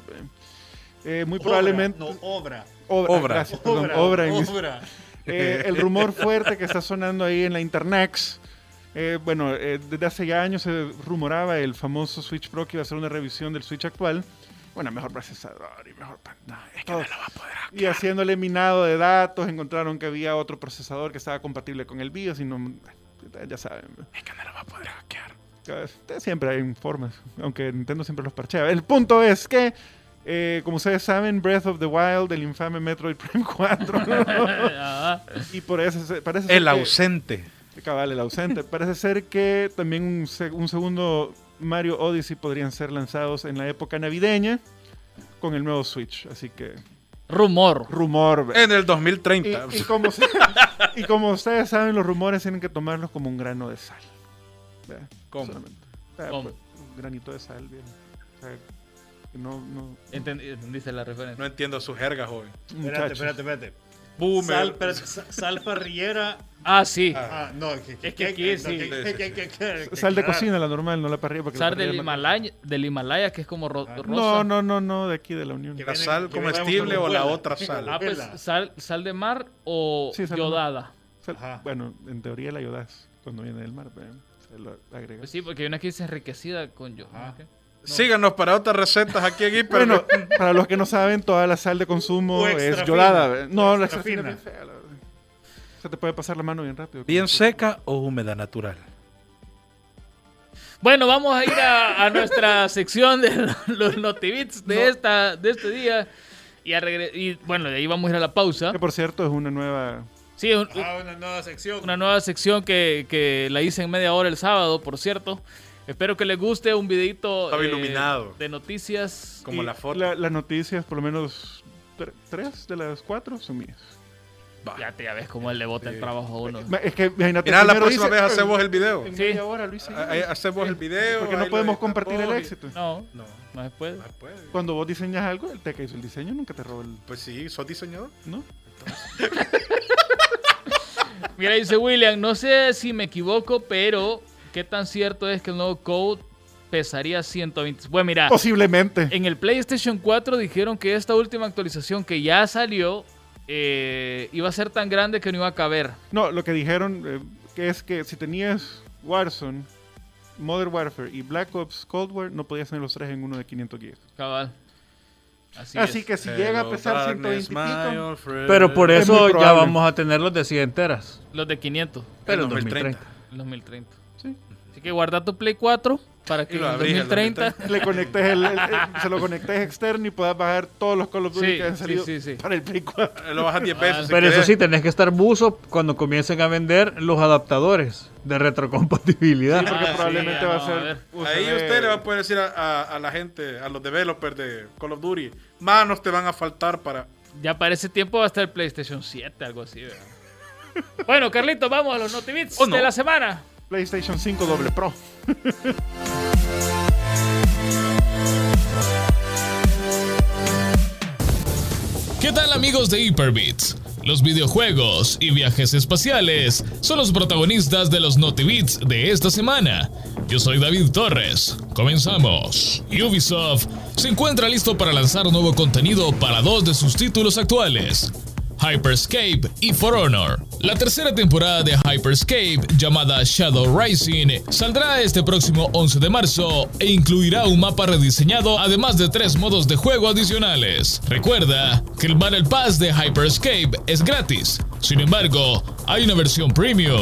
S3: Eh, muy probablemente...
S5: No, obra.
S3: Obra.
S4: Obra.
S3: Gracias, perdón,
S5: Obra.
S3: obra en-
S5: obra.
S3: Eh, el rumor fuerte que está sonando ahí en la internet. Eh, bueno, eh, desde hace ya años se rumoraba el famoso Switch Pro que iba a hacer una revisión del Switch actual. Bueno, mejor procesador y mejor pantalla. Es que no lo va a poder hackear. Y haciéndole minado de datos, encontraron que había otro procesador que estaba compatible con el BIOS y no... Ya saben.
S4: Es que no lo va a poder hackear.
S3: Siempre hay formas, aunque Nintendo siempre los parchea. El punto es que, eh, como ustedes saben, Breath of the Wild, el infame Metroid Prime cuatro,
S2: Ah,
S3: y por eso se- parece ser
S4: El
S3: que-
S4: ausente.
S3: Cabal, el ausente. Parece ser que también un, se- un segundo Mario Odyssey podrían ser lanzados en la época navideña con el nuevo Switch. Así que,
S2: rumor.
S3: rumor. ve.
S4: En el dos mil
S3: Y,
S4: treinta.
S3: y como, se- y como ustedes saben, los rumores tienen que tomarlos como un grano de sal. Vea,
S4: ¿Cómo?
S3: solamente. Vea,
S2: ¿Cómo?
S3: pues, un granito de sal, bien. O sea, que no, no,
S2: Entendí- Entendiste la referencia.
S4: No entiendo su jerga, joven.
S5: Espérate,
S3: muchachos.
S5: espérate, espérate.
S4: Boomer.
S5: Sal, espérate, sa- sal parrillera.
S2: Ah, sí.
S5: Ah, no, que,
S2: Es que aquí sí.
S5: que- que- que- que- que-
S3: Sal de
S5: claro.
S3: cocina, la normal, no la parrilla. Porque la
S2: Sal
S3: parrilla
S2: del
S3: no-
S2: Himalaya, del Himalaya, que es como ro-
S5: Ah.
S2: rosa.
S3: No, no, no, no, de aquí de la Unión.
S5: Que
S4: ¿La
S5: viene-
S4: sal
S5: que
S4: comestible
S5: viene
S4: o la
S5: con
S4: otra sal?
S2: Ah, pues
S5: Vela.
S2: sal, sal de mar o
S3: Sí, sal de mar.
S2: yodada.
S3: Sal-
S5: Ajá.
S3: bueno, en teoría la ayudas cuando viene del mar, pero se lo agregas.
S2: Pues sí, porque hay una que dice enriquecida con yo.
S5: Ajá.
S2: ¿no?
S4: Síganos para otras recetas aquí en Hiper.
S3: Bueno, para los que no saben, toda la sal de consumo
S5: O
S3: es
S5: extra
S3: yodada.
S5: fina.
S3: ¿ve? No,
S5: O
S3: la
S5: extra
S3: extra fina
S5: fina.
S3: es bien fea, la verdad. Se te puede pasar la mano bien rápido.
S4: ¿Bien seca o húmeda natural?
S2: Bueno, vamos a ir a, a nuestra sección de los Notibits de, esta, de este día. Y, a regre- y bueno, de ahí vamos a ir a la pausa.
S3: Que por cierto es una nueva...
S2: Sí, un-
S5: Ah, una nueva sección.
S2: una nueva sección que, que la hice en media hora el sábado, por cierto. Espero que les guste un videito
S4: Estaba iluminado.
S2: de noticias.
S4: Como
S3: y
S4: la foto.
S3: la- las noticias, por lo menos tre- tres de las cuatro son mías.
S4: Va.
S2: Ya te ya ves cómo le bota el trabajo a uno.
S3: Ma- Es que, imagínate,
S4: Mira, la
S3: primero
S4: próxima
S3: dice-
S4: vez hacemos el video.
S3: En
S2: Sí.
S3: media hora lo hice yo.
S4: Ahí hacemos el video.
S3: Porque
S4: ahí
S3: no
S4: lo
S3: podemos
S4: editamos
S3: compartir el
S4: y-
S3: éxito.
S2: No,
S4: No,
S2: no se puede.
S4: no se puede.
S3: Cuando vos diseñas algo, el Teca hizo el diseño, nunca te robó el...
S4: Pues sí, ¿sos diseñador?
S3: ¿No?
S2: Mira, dice William, no sé si me equivoco, pero ¿qué tan cierto es que el nuevo Code pesaría ciento veinte? Bueno, mira,
S3: Posiblemente.
S2: en el PlayStation cuatro dijeron que esta última actualización que ya salió eh, iba a ser tan grande que no iba a caber.
S3: No, lo que dijeron eh, que es que si tenías Warzone, Modern Warfare y Black Ops Cold War, no podías tener los tres en uno de quinientos gigas.
S2: Cabal. Así,
S3: Así
S2: es.
S3: que si llega a pesar ciento veinte y pico,
S5: Pero por
S3: Es muy
S5: eso ya
S3: probable.
S5: vamos a tener los de cien enteras.
S2: Los de quinientos,
S5: Pero en
S4: dos mil treinta.
S5: dos mil treinta.
S2: el dos mil treinta.
S3: Sí.
S2: Así que guarda tu Play cuatro para que
S4: Y
S2: en
S4: lo
S2: el
S4: abrís en el
S2: dos mil treinta...
S3: le conectes el, el- el- se lo conectes externo y puedas bajar todos los Call of Duty
S2: Sí,
S3: que han
S2: sí,
S3: salido
S2: sí, sí.
S3: para el Play cuatro.
S4: Lo bajas diez veces. si
S5: Pero eso
S4: querés.
S5: sí, tenés que estar buzo cuando comiencen a vender los adaptadores de retrocompatibilidad.
S3: Sí, porque
S2: Ah,
S3: probablemente
S2: sí,
S3: va a
S2: no,
S3: ser...
S2: a ver.
S3: usaré-
S4: Ahí usted le va a poder decir a, a- a la gente, a los developers de Call of Duty, manos te van a faltar para...
S2: Ya para ese tiempo va a estar el PlayStation siete, algo así. ¿verdad? Bueno, Carlitos, vamos a los Notibits
S4: ¿O no?
S2: de la semana.
S3: PlayStation cinco doble Pro.
S6: ¿Qué tal amigos de Hyperbits? Los videojuegos y viajes espaciales son los protagonistas de los Notibits de esta semana. Yo soy David Torres. Comenzamos. Ubisoft se encuentra listo para lanzar nuevo contenido para dos de sus títulos actuales, Hyperscape y For Honor. La tercera temporada de Hyperscape, llamada Shadow Rising, saldrá este próximo once de marzo e incluirá un mapa rediseñado, además de tres modos de juego adicionales. Recuerda que el Battle Pass de Hyperscape es gratis. Sin embargo, hay una versión premium,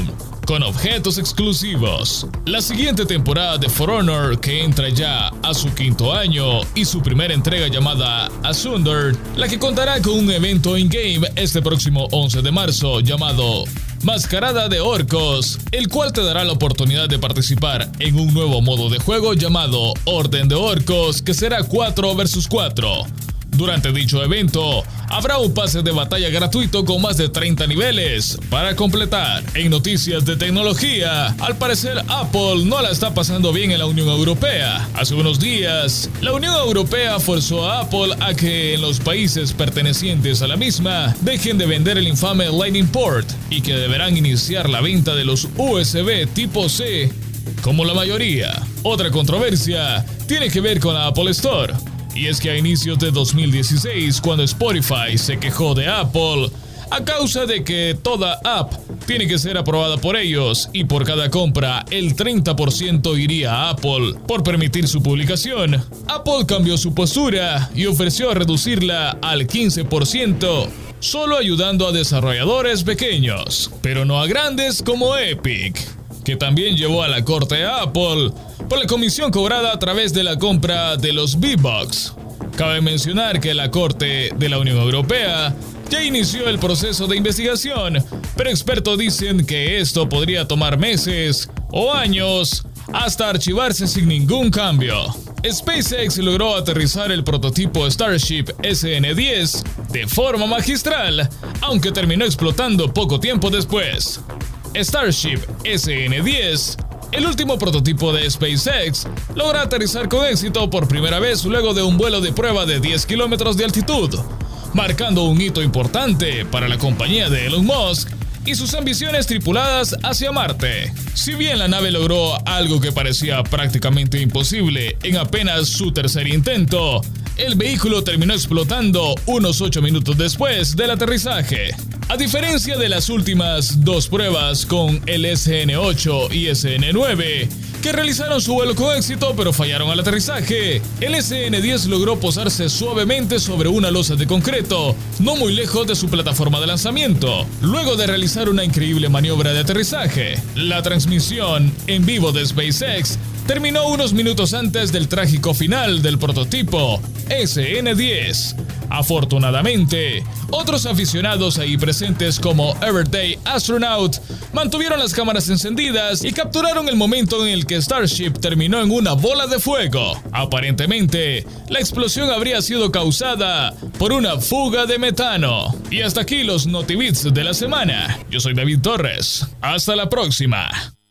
S6: con objetos exclusivos. La siguiente temporada de For Honor, que entra ya a su quinto año, y su primera entrega llamada Asunder, la que contará con un evento in-game este próximo once de marzo llamado Mascarada de Orcos, el cual te dará la oportunidad de participar en un nuevo modo de juego llamado Orden de Orcos, que será cuatro versus cuatro. Durante dicho evento, habrá un pase de batalla gratuito con más de treinta niveles para completar. En noticias de tecnología, al parecer Apple no la está pasando bien en la Unión Europea. Hace unos días, la Unión Europea forzó a Apple a que en los países pertenecientes a la misma dejen de vender el infame Lightning Port y que deberán iniciar la venta de los U S B tipo C como la mayoría. Otra controversia tiene que ver con la Apple Store. Y es que a inicios de dos mil dieciséis, cuando Spotify se quejó de Apple, a causa de que toda app tiene que ser aprobada por ellos y por cada compra el treinta por ciento iría a Apple por permitir su publicación, Apple cambió su postura y ofreció reducirla al quince por ciento, solo ayudando a desarrolladores pequeños, pero no a grandes como Epic, que también llevó a la corte a Apple por la comisión cobrada a través de la compra de los V-Bucks. Cabe mencionar que la Corte de la Unión Europea ya inició el proceso de investigación, pero expertos dicen que esto podría tomar meses o años hasta archivarse sin ningún cambio. SpaceX logró aterrizar el prototipo Starship S N diez de forma magistral, aunque terminó explotando poco tiempo después. Starship S N diez, el último prototipo de SpaceX, logra aterrizar con éxito por primera vez luego de un vuelo de prueba de diez kilómetros de altitud, marcando un hito importante para la compañía de Elon Musk y sus ambiciones tripuladas hacia Marte. Si bien la nave logró algo que parecía prácticamente imposible en apenas su tercer intento, el vehículo terminó explotando unos ocho minutos después del aterrizaje. A diferencia de las últimas dos pruebas con el S N ocho y S N nueve, que realizaron su vuelo con éxito pero fallaron al aterrizaje, el S N diez logró posarse suavemente sobre una losa de concreto, no muy lejos de su plataforma de lanzamiento, luego de realizar una increíble maniobra de aterrizaje. La transmisión en vivo de SpaceX terminó unos minutos antes del trágico final del prototipo S N diez. Afortunadamente, otros aficionados ahí presentes como Everyday Astronaut mantuvieron las cámaras encendidas y capturaron el momento en el que Starship terminó en una bola de fuego. Aparentemente, la explosión habría sido causada por una fuga de metano. Y hasta aquí los NotiBits de la semana. Yo soy David Torres. Hasta la próxima.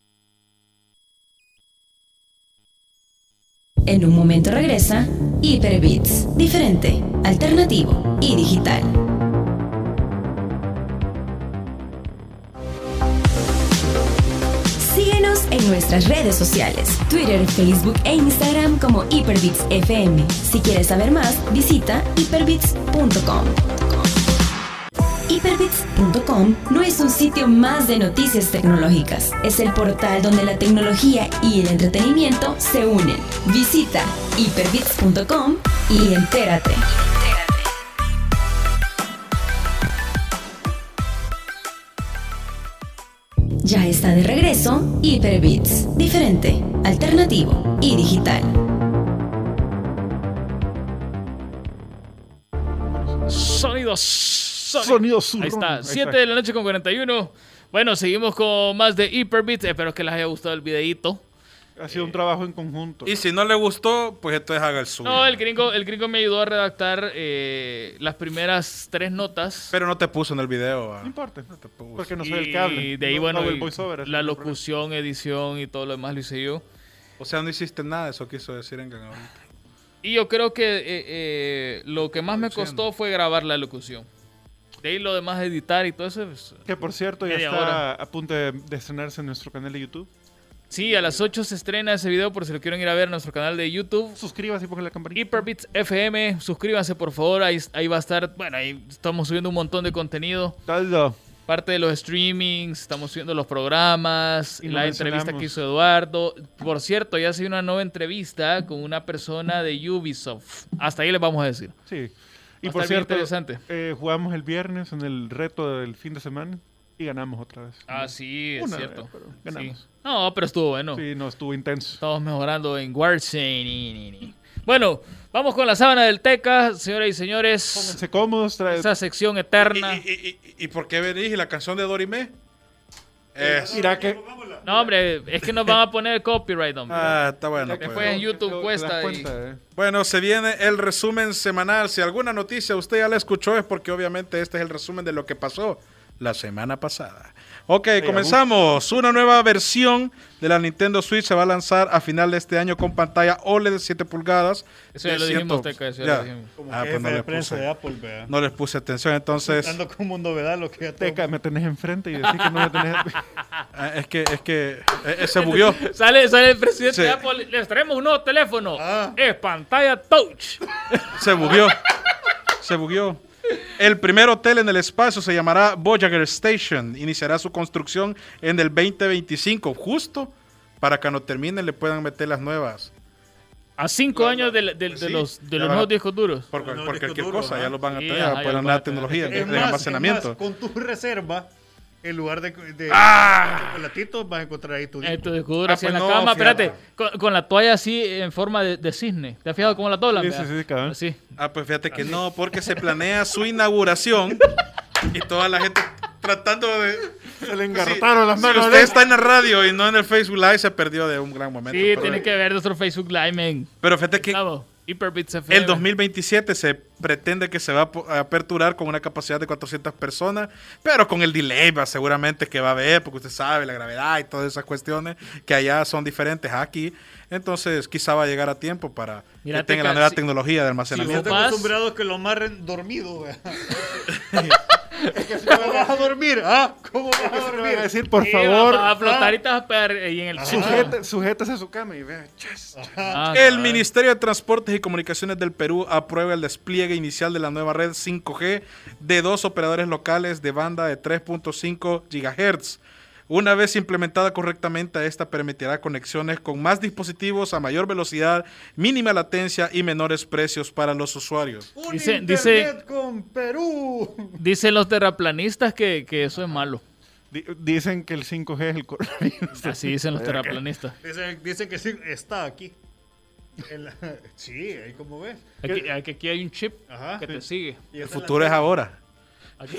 S1: En un momento regresa Hyperbits, diferente, alternativo y digital. Síguenos en nuestras redes sociales, Twitter, Facebook e Instagram como Hyperbits F M. Si quieres saber más, visita hyperbits punto com. Hyperbits punto com no es un sitio más de noticias tecnológicas, es el portal donde la tecnología y el entretenimiento se unen. Visita hyperbits punto com y entérate. Ya está de regreso Hyperbits, diferente, alternativo y digital.
S2: Sonidos. Sonic.
S3: Sonido zurrón.
S2: Ahí está,
S3: Ahí
S2: siete
S3: está.
S2: de la noche con cuarenta y uno. Bueno, seguimos con más de Hyperbits. Espero que les haya gustado el videíto.
S3: Ha sido un trabajo en conjunto.
S4: Y si no le gustó, pues entonces haga el suyo.
S2: No, el gringo, el gringo me ayudó a redactar eh, las primeras tres notas.
S4: Pero no te puso en el video.
S3: No
S4: ah.
S3: importa,
S4: No te puso.
S3: porque no soy
S2: Y
S3: el cable.
S2: de ahí,
S3: No-
S2: bueno,
S3: no hago el
S2: y
S3: voiceover, así
S2: la
S3: que no hay problema.
S2: locución, edición y todo lo demás lo hice yo.
S4: O sea, no hiciste nada, eso quiso decir en ahorita.
S2: Y yo creo que eh, eh, lo que más me costó fue grabar la locución. De ahí lo demás, editar y todo eso. Pues,
S3: Que por cierto ya
S2: Media
S3: está
S2: hora.
S3: a punto de, de estrenarse en nuestro canal de YouTube.
S2: sí, a las ocho se estrena ese video por si lo quieren ir a ver en nuestro canal de YouTube.
S3: Suscríbase y pongan la campanita.
S2: Hyperbits F M, suscríbanse por favor, ahí, ahí va a estar, bueno, ahí estamos subiendo un montón de contenido,
S3: Todo.
S2: parte de los streamings, estamos subiendo los programas,
S3: Y no
S2: la
S3: mencionamos.
S2: entrevista que hizo Eduardo. Por cierto, ya se hizo una nueva entrevista con una persona de Ubisoft, hasta ahí les vamos a decir.
S3: Sí. Y
S2: Va a
S3: por
S2: estar bien
S3: cierto,
S2: interesante.
S3: eh, jugamos el viernes en el reto del fin de semana. Y ganamos otra vez.
S2: Ah, sí, es
S3: Una
S2: cierto.
S3: vez, pero ganamos.
S2: Sí. No, pero estuvo bueno.
S3: Sí, no, estuvo intenso.
S2: Estamos mejorando en Warzone. ni, ni, ni. Bueno, vamos con la sábana del Teca, señoras y señores.
S3: Pónganse cómodos. Trae...
S2: Esa sección eterna.
S4: ¿Y, y, y, y, y por qué venís? ¿Y la canción de Dorime? Es...
S3: Mira que...
S2: No, hombre, es que nos van a poner copyright, hombre.
S4: Ah, está bueno.
S2: Después
S4: Pues.
S2: en YouTube
S3: Te das
S2: cuesta. y-
S3: cuenta, eh.
S4: Bueno, se viene el resumen semanal. Si alguna noticia usted ya la escuchó es porque obviamente este es el resumen de lo que pasó la semana pasada. Ok, comenzamos. Una nueva versión de la Nintendo Switch se va a lanzar a final de este año con pantalla O L E D de siete pulgadas.
S2: Eso ya
S4: de
S2: lo dijimos,
S4: ciento-
S2: Teca, eso ya
S4: Ya.
S2: lo dijimos.
S5: Como
S4: Ah,
S5: jefe
S4: pues no
S5: de
S4: le
S5: prensa
S4: puse.
S5: de Apple, vea.
S4: No les puse atención, entonces...
S5: Dando como novedad lo que ya todo-
S3: Teca, me tenés enfrente y decís que no me tenés...
S4: Ah, es que, es que eh, eh, se bugueó.
S2: Sale, sale el presidente
S4: Sí.
S2: de Apple. Les traemos un nuevo teléfono.
S5: Ah.
S2: Es pantalla touch.
S4: Se bugueó. Se bugueó. El primer hotel en el espacio se llamará Voyager Station. Iniciará su construcción en el veinte veinticinco, justo para que cuando termine le puedan meter las nuevas.
S2: A cinco años de, de- de
S4: Sí,
S2: los, de
S4: ya
S2: los
S4: van a-
S2: nuevos discos duros.
S4: Por,
S5: Los
S4: por
S5: discos
S4: cualquier
S5: duros,
S4: cosa,
S5: ¿verdad?
S4: ya los van a
S2: Sí,
S4: tener
S2: ajá,
S4: por
S2: ya
S4: la
S2: los
S4: nueva
S2: van a tener.
S4: tecnología de,
S5: Es
S4: de
S5: más,
S4: almacenamiento.
S5: es más, con tu reserva, en lugar de, de,
S4: ¡Ah!
S5: de chocolatitos, vas a encontrar ahí tu disco.
S2: Eh, tu disco duro
S4: Ah,
S2: así
S4: pues
S2: en la
S4: no,
S2: cama.
S4: fíjate.
S2: Espérate, con, con la toalla así en forma de, de cisne. ¿Te has fijado cómo la doblan?
S3: Sí,
S2: vea?
S3: sí, sí, cabrón.
S2: Así.
S4: Ah, pues fíjate que no, porque se planea su inauguración y toda la gente tratando de...
S3: Se le engarrotaron las
S4: Si
S3: manos.
S4: usted
S3: ¿eh?
S4: está en la radio y no en el Facebook Live, se perdió de un gran momento.
S2: Sí,
S4: pero,
S2: tiene que ver nuestro Facebook Live, men.
S4: pero fíjate que
S2: Vamos, Hyperbits F M.
S4: el dos mil veintisiete se pretende que se va a po- a aperturar con una capacidad de cuatrocientas personas, pero con el delay va, seguramente que va a haber, porque usted sabe la gravedad y todas esas cuestiones que allá son diferentes a aquí. Entonces quizá va a llegar a tiempo para
S2: Mira,
S4: que tenga
S2: Teca,
S4: la nueva
S2: si-
S4: tecnología de
S5: Si
S4: almacenamiento.
S5: usted
S2: Vas-
S5: está acostumbrado a que lo amarren dormido, vea. ¿Cómo vas a dormir? ¿Ah? ¿Cómo vas a
S3: Me va a
S5: dormir?
S3: decir, por
S2: Sí,
S3: favor,
S2: vas a flotar y te vas a pegar ahí en el piso.
S3: sujete- sujétese a su cama y vea. chas.
S2: Ah,
S4: El
S2: cabrón.
S4: Ministerio de Transportes y Comunicaciones del Perú aprueba el despliegue inicial de la nueva red cinco G de dos operadores locales de banda de tres punto cinco gigahertz. Una vez implementada correctamente, esta permitirá conexiones con más dispositivos a mayor velocidad, mínima latencia y menores precios para los usuarios.
S5: Un
S2: Dice-
S5: internet con Perú.
S2: Dicen los terraplanistas que, que eso es malo.
S3: Di- Dicen que el cinco G es el coronavirus.
S2: Así dicen los terraplanistas.
S5: Dicen, dicen que sí, está aquí. En la- sí, ahí como ves.
S2: Aquí, aquí, aquí hay un chip
S5: Ajá.
S2: que te sigue.
S5: Y
S4: El
S5: esa
S4: futuro es ahora.
S2: Aquí.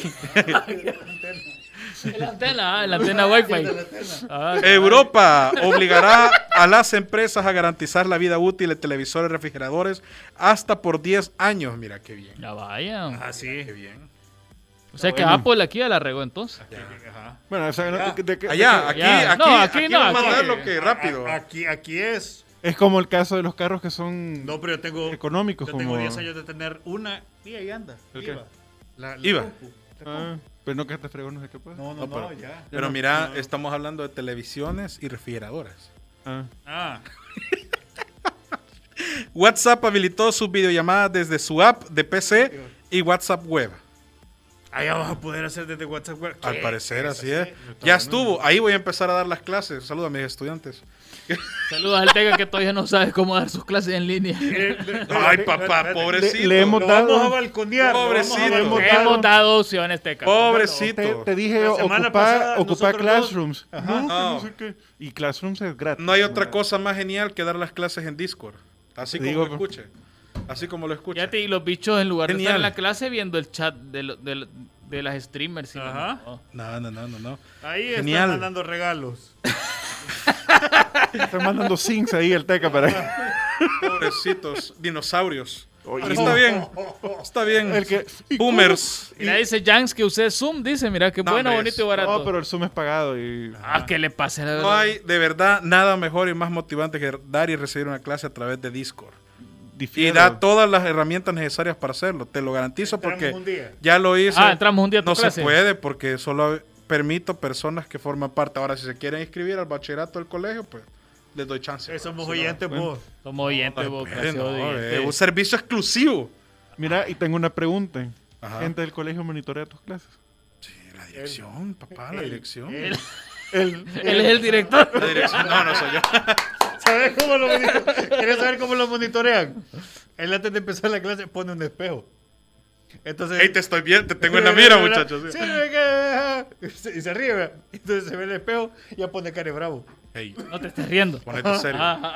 S2: En la antena, ah, en la antena Wi-Fi.
S5: es la antena.
S2: Ah,
S4: Europa obligará a las empresas a garantizar la vida útil de televisores y refrigeradores hasta por diez años. Mira qué bien.
S2: ya vaya.
S5: Ah, sí.
S4: Qué bien.
S2: O sea que Apple aquí ya la regó entonces.
S5: Ajá.
S3: Bueno, o sea, no-
S5: Ya.
S3: de- de- de-
S4: Allá, aquí,
S2: Ya.
S4: aquí,
S2: No, aquí
S4: aquí
S2: no,
S4: vamos a
S2: aquí-
S4: mandarlo que rápido.
S5: A- Aquí, aquí es.
S3: es como el caso de los carros que son
S5: No, pero yo tengo.
S3: económicos.
S5: Yo
S3: como...
S5: tengo diez años de tener una. Y ahí anda.
S3: ¿El qué?
S5: Iba. La, la
S4: Iba.
S5: compu.
S3: Ah, pero no que te fregó, no sé qué pasa.
S5: No, no,
S4: No,
S5: no,
S4: pero-
S5: ya.
S4: Pero
S5: No,
S4: mira,
S5: no.
S4: estamos hablando de televisiones y refrigeradoras.
S3: Ah.
S5: Ah,
S4: WhatsApp habilitó sus videollamadas desde su app de P C y WhatsApp Web.
S5: allá vas a poder hacer desde WhatsApp. ¿Qué?
S4: Al parecer
S5: ¿Qué
S4: así
S5: es
S4: es. Ya estuvo. Ahí voy a empezar a dar las clases. Saludos a mis estudiantes.
S2: Saludos al Teca que todavía no sabe cómo dar sus clases en línea.
S4: Ay, papá, pobrecito.
S3: Le- le hemos
S5: Lo
S3: dado-
S5: vamos a balconear. lo vamos a
S4: Pobrecito.
S5: balconear.
S3: Hemos
S2: Hemos dado opciones, Teca.
S4: Pobrecito.
S3: Te, te dije,
S5: La semana
S3: ocupa,
S5: pasada
S3: ocupa
S5: nosotros
S3: Classrooms.
S5: dos-
S3: No, que
S4: No.
S3: no sé qué. Y Classrooms es gratis.
S4: No hay otra cosa más genial que dar las clases en Discord. Así
S3: Te
S4: como
S3: digo,
S4: lo escuche. Así como lo escuche.
S2: Fíjate, y los bichos en lugar de
S4: Genial.
S2: estar en la clase viendo el chat de, lo- de, lo- de las streamers. y
S5: Ajá.
S2: no.
S4: No, no, no, no, no.
S5: Ahí
S4: Genial.
S5: están mandando regalos.
S3: Están mandando zincs ahí el Teca para...
S4: Pobrecitos dinosaurios.
S3: Oye,
S4: Pero está bien. Está bien.
S3: El que- ¿y
S4: Boomers.
S2: Mira, dice Janks que usted Zoom, dice, mira, qué
S4: No,
S2: bueno,
S4: hombre,
S2: bonito y barato.
S3: No, pero el Zoom es pagado y...
S2: Ah, ¿qué le pasa? La
S4: No
S2: verdad?
S4: hay de verdad nada mejor y más motivante que dar y recibir una clase a través de Discord. Y
S3: difiero.
S4: da todas las herramientas necesarias para hacerlo. Te lo garantizo
S5: Entramos
S4: porque
S5: un día.
S4: ya lo hice.
S2: Ah, entramos un día a tu
S4: No
S2: clase.
S4: se puede porque solo permito personas que forman parte. Ahora, si se quieren inscribir al bachillerato del colegio, pues les doy chance.
S5: Eh, somos
S4: Si no,
S5: oyentes,
S4: bueno.
S5: vos.
S2: Somos oyentes,
S4: Ay,
S2: vos,
S4: pues,
S2: gracias,
S4: no,
S2: oyentes.
S4: eh, un servicio exclusivo.
S3: Mira, y tengo una pregunta.
S4: Ajá.
S3: ¿Gente del colegio monitorea tus clases?
S4: Sí, la dirección, papá, la dirección.
S5: Él-
S3: El,
S2: Él es el director.
S4: La dirección, no, no soy yo.
S5: ¿Sabes cómo lo monitorean? ¿Quieres saber cómo lo monitorean? Él antes de empezar la clase pone un espejo. Entonces.
S4: Ey, te estoy viendo, te tengo en la mira, muchachos.
S5: Sí, que- va, y se, y se ríe, ¿verdad? Entonces se ve el espejo y ya pone cara de bravo.
S4: Hey,
S2: No te estés riendo.
S4: ponete serio.
S2: Ajá.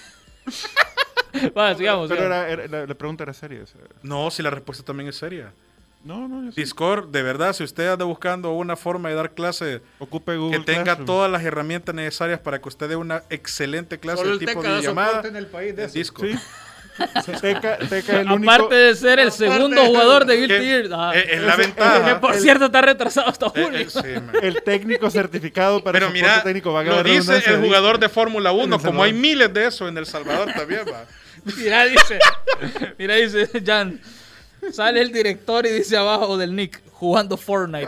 S2: Va, sigamos.
S3: Pero
S2: sigamos.
S3: era, era- la, la pregunta era seria. o sea,
S4: No, si la respuesta también es seria.
S3: no, no, yo sí.
S4: Discord, de verdad, si usted anda buscando una forma de dar clase
S3: Ocupe Google
S4: que tenga
S3: Classroom.
S4: todas las herramientas necesarias para que usted dé una excelente clase
S5: Solo
S4: de
S5: el
S4: tipo
S5: Teca da
S4: de llamada,
S5: soporte en el país de eso.
S4: Discord.
S3: Sí. Teca, Teca es el único...
S2: Aparte de ser el
S5: Aparte
S2: segundo
S5: de-
S2: jugador de
S4: Que
S2: Guilty Gear. ah,
S4: es, es la
S3: Ese-
S2: que
S4: ventaja.
S2: por
S3: el-
S2: cierto está retrasado hasta
S4: Eh,
S2: julio.
S4: eh, sí, man.
S3: El técnico certificado para
S4: Pero
S3: soporte
S4: mira,
S3: técnico. Va a
S4: lo
S3: haber
S4: dice
S3: redundancia,
S4: el jugador de Fórmula
S3: En
S4: uno,
S3: El
S4: como hay
S3: Salvador.
S4: miles de eso en El Salvador también, va.
S2: Mira, dice, mira, dice Jan, sale el director y dice abajo del nick, jugando Fortnite.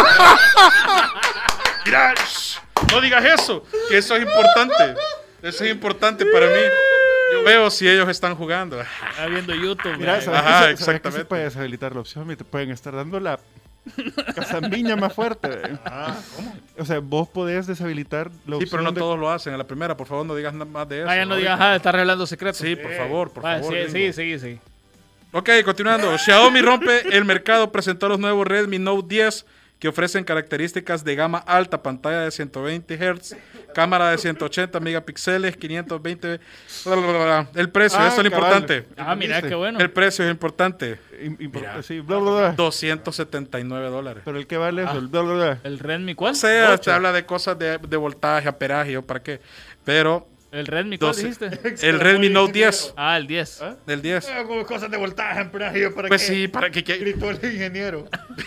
S4: Mira, shh, no digas eso, que eso es importante. Eso es importante para mí. Yo veo si ellos están jugando.
S2: Está viendo YouTube.
S3: Mira,
S2: man.
S3: ¿sabes,
S4: Ajá,
S3: que se- sabes que
S4: exactamente.
S3: se puede deshabilitar la opción? Y te pueden estar dando la casambiña más fuerte.
S5: Ah, ¿cómo?
S3: O sea, vos podés deshabilitar la
S4: Sí,
S3: opción
S4: pero no
S3: de-
S4: todos lo hacen. A la primera, por favor, no digas nada más de eso.
S2: Vaya, no
S4: ahorita.
S2: digas, ah, está revelando secretos.
S4: Sí, por favor, por
S2: Va,
S4: favor.
S2: sí,
S4: gringo.
S2: sí, sí, sí.
S4: Ok, continuando. Xiaomi rompe el mercado, presentó los nuevos Redmi Note diez que ofrecen características de gama alta, pantalla de ciento veinte hertz, cámara de ciento ochenta megapíxeles, quinientos veinte... bla, bla, bla, bla. El precio,
S3: Ah,
S4: eso es lo
S3: cabal.
S4: importante.
S2: Ah, mira,
S3: ¿Viste?
S2: qué bueno.
S4: El precio es importante.
S3: Im- impor-
S4: Mira.
S3: sí, bla, bla, bla.
S4: doscientos setenta y nueve dólares.
S3: Pero el que vale
S2: Ah.
S3: eso, el bla, bla, bla.
S2: ¿El Redmi cuál?
S4: O sea,
S2: Ocho.
S4: se habla de cosas de, de voltaje, amperaje, o para qué. Pero
S2: ¿El Redmi cuál
S4: doce
S2: dijiste?
S4: el Redmi Note diez,
S2: Ah, el diez.
S3: ¿Ah?
S4: del diez.
S5: Ah, como cosas de voltaje, pero yo para
S4: Pues
S5: qué.
S4: sí, para que... que-
S5: Gritó el ingeniero.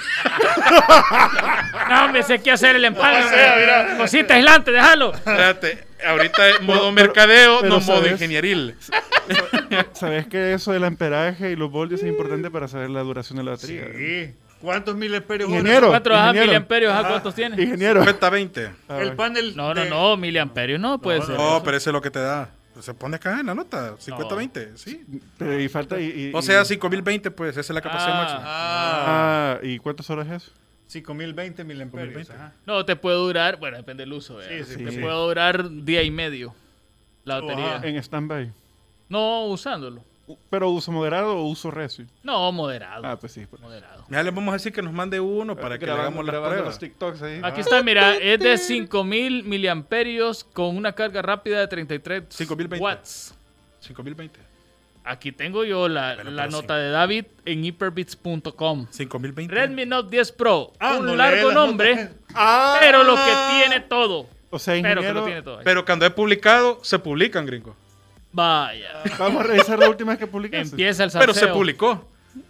S2: No, me sé qué hacer el empalme.
S5: O sea, mira.
S2: Cosita aislante, déjalo.
S4: Espérate, ahorita es modo
S3: pero-
S4: mercadeo,
S3: pero
S4: no modo
S3: ¿sabes?
S4: ingenieril.
S3: ¿Sabes que eso del amperaje y los voltios es importante para saber la duración de la batería?
S5: Sí. ¿Cuántos miliamperios
S3: Ingeniero.
S2: ¿Cuántos ajá,
S3: ingeniero.
S2: miliamperios? ajá, ¿Cuántos tiene?
S3: Ingeniero.
S4: cincuenta veinte.
S3: A
S5: El
S3: ver.
S5: panel.
S2: No, no,
S5: de-
S2: no, miliamperios no puede
S5: No,
S2: ser.
S4: No,
S2: eso.
S4: pero ese es lo que te da. Se pone acá en la nota, cincuenta veinte, sí.
S3: Pero y falta... Y, y-
S4: O
S3: y-
S4: sea, cinco mil veinte, pues, esa es la capacidad
S2: Ah.
S4: máxima.
S5: Ah,
S3: Ah, ¿y cuántas horas es eso?
S5: cinco mil veinte miliamperios. Ajá.
S2: No, te puede durar, bueno, depende del uso.
S5: Sí,
S2: eh.
S5: sí,
S2: te
S3: sí.
S2: puede durar día y medio la batería.
S5: Ajá.
S3: En stand-by.
S2: No usándolo.
S3: ¿Pero uso moderado o uso recio?
S2: No, moderado.
S3: Ah, pues sí. pues.
S2: Moderado.
S4: Ya le vamos a decir que nos mande uno para que le hagamos las
S3: grabando
S4: pruebas.
S3: los TikToks ahí.
S2: Aquí está, mira, es de cinco mil miliamperios con una carga rápida de treinta y tres
S4: cinco mil veinte.
S2: watts.
S4: cinco mil veinte.
S2: Aquí tengo yo la,
S4: Bueno,
S2: la
S4: pero
S2: nota de David en hyperbits punto com.
S4: cinco mil veinte.
S2: Redmi Note diez Pro,
S5: Ah,
S2: un
S5: no lee
S2: largo
S5: las
S2: nombre,
S5: notas.
S3: Ah.
S2: pero lo que tiene todo.
S3: O sea,
S2: Pero que
S3: ingeniero,
S2: lo tiene todo. ahí.
S4: Pero cuando es publicado, se publican, gringo.
S2: Vaya.
S3: vamos a revisar la última vez que publicaste.
S2: Empieza el
S4: Pero
S2: salseo.
S4: se publicó.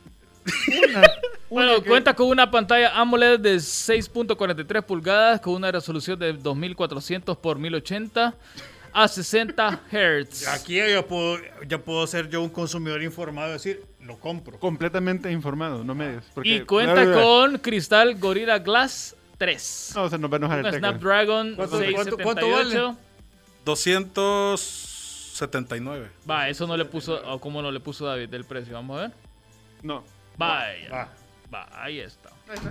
S2: Bueno, cuenta con una pantalla AMOLED de seis punto cuarenta y tres pulgadas con una resolución de dos mil cuatrocientos por mil ochenta a sesenta hertz.
S5: Aquí ya puedo, ya puedo ser yo un consumidor informado y decir, lo compro.
S3: Completamente informado, no medios. porque-
S2: Y cuenta
S3: Bla, bla, bla.
S2: con cristal Gorilla Glass tres.
S3: No, o sea, nos va a enojar
S2: Un
S3: el Teca.
S2: Snapdragon
S5: ¿Cuánto-
S2: seiscientos
S5: cuánto-
S2: setenta y
S5: cuánto
S2: ocho.
S5: vale?
S4: doscientos setenta y nueve.
S2: Va, eso no le puso, o como no le puso David del precio. Vamos a ver.
S3: No.
S2: Vaya.
S5: Va.
S2: Va, ahí está.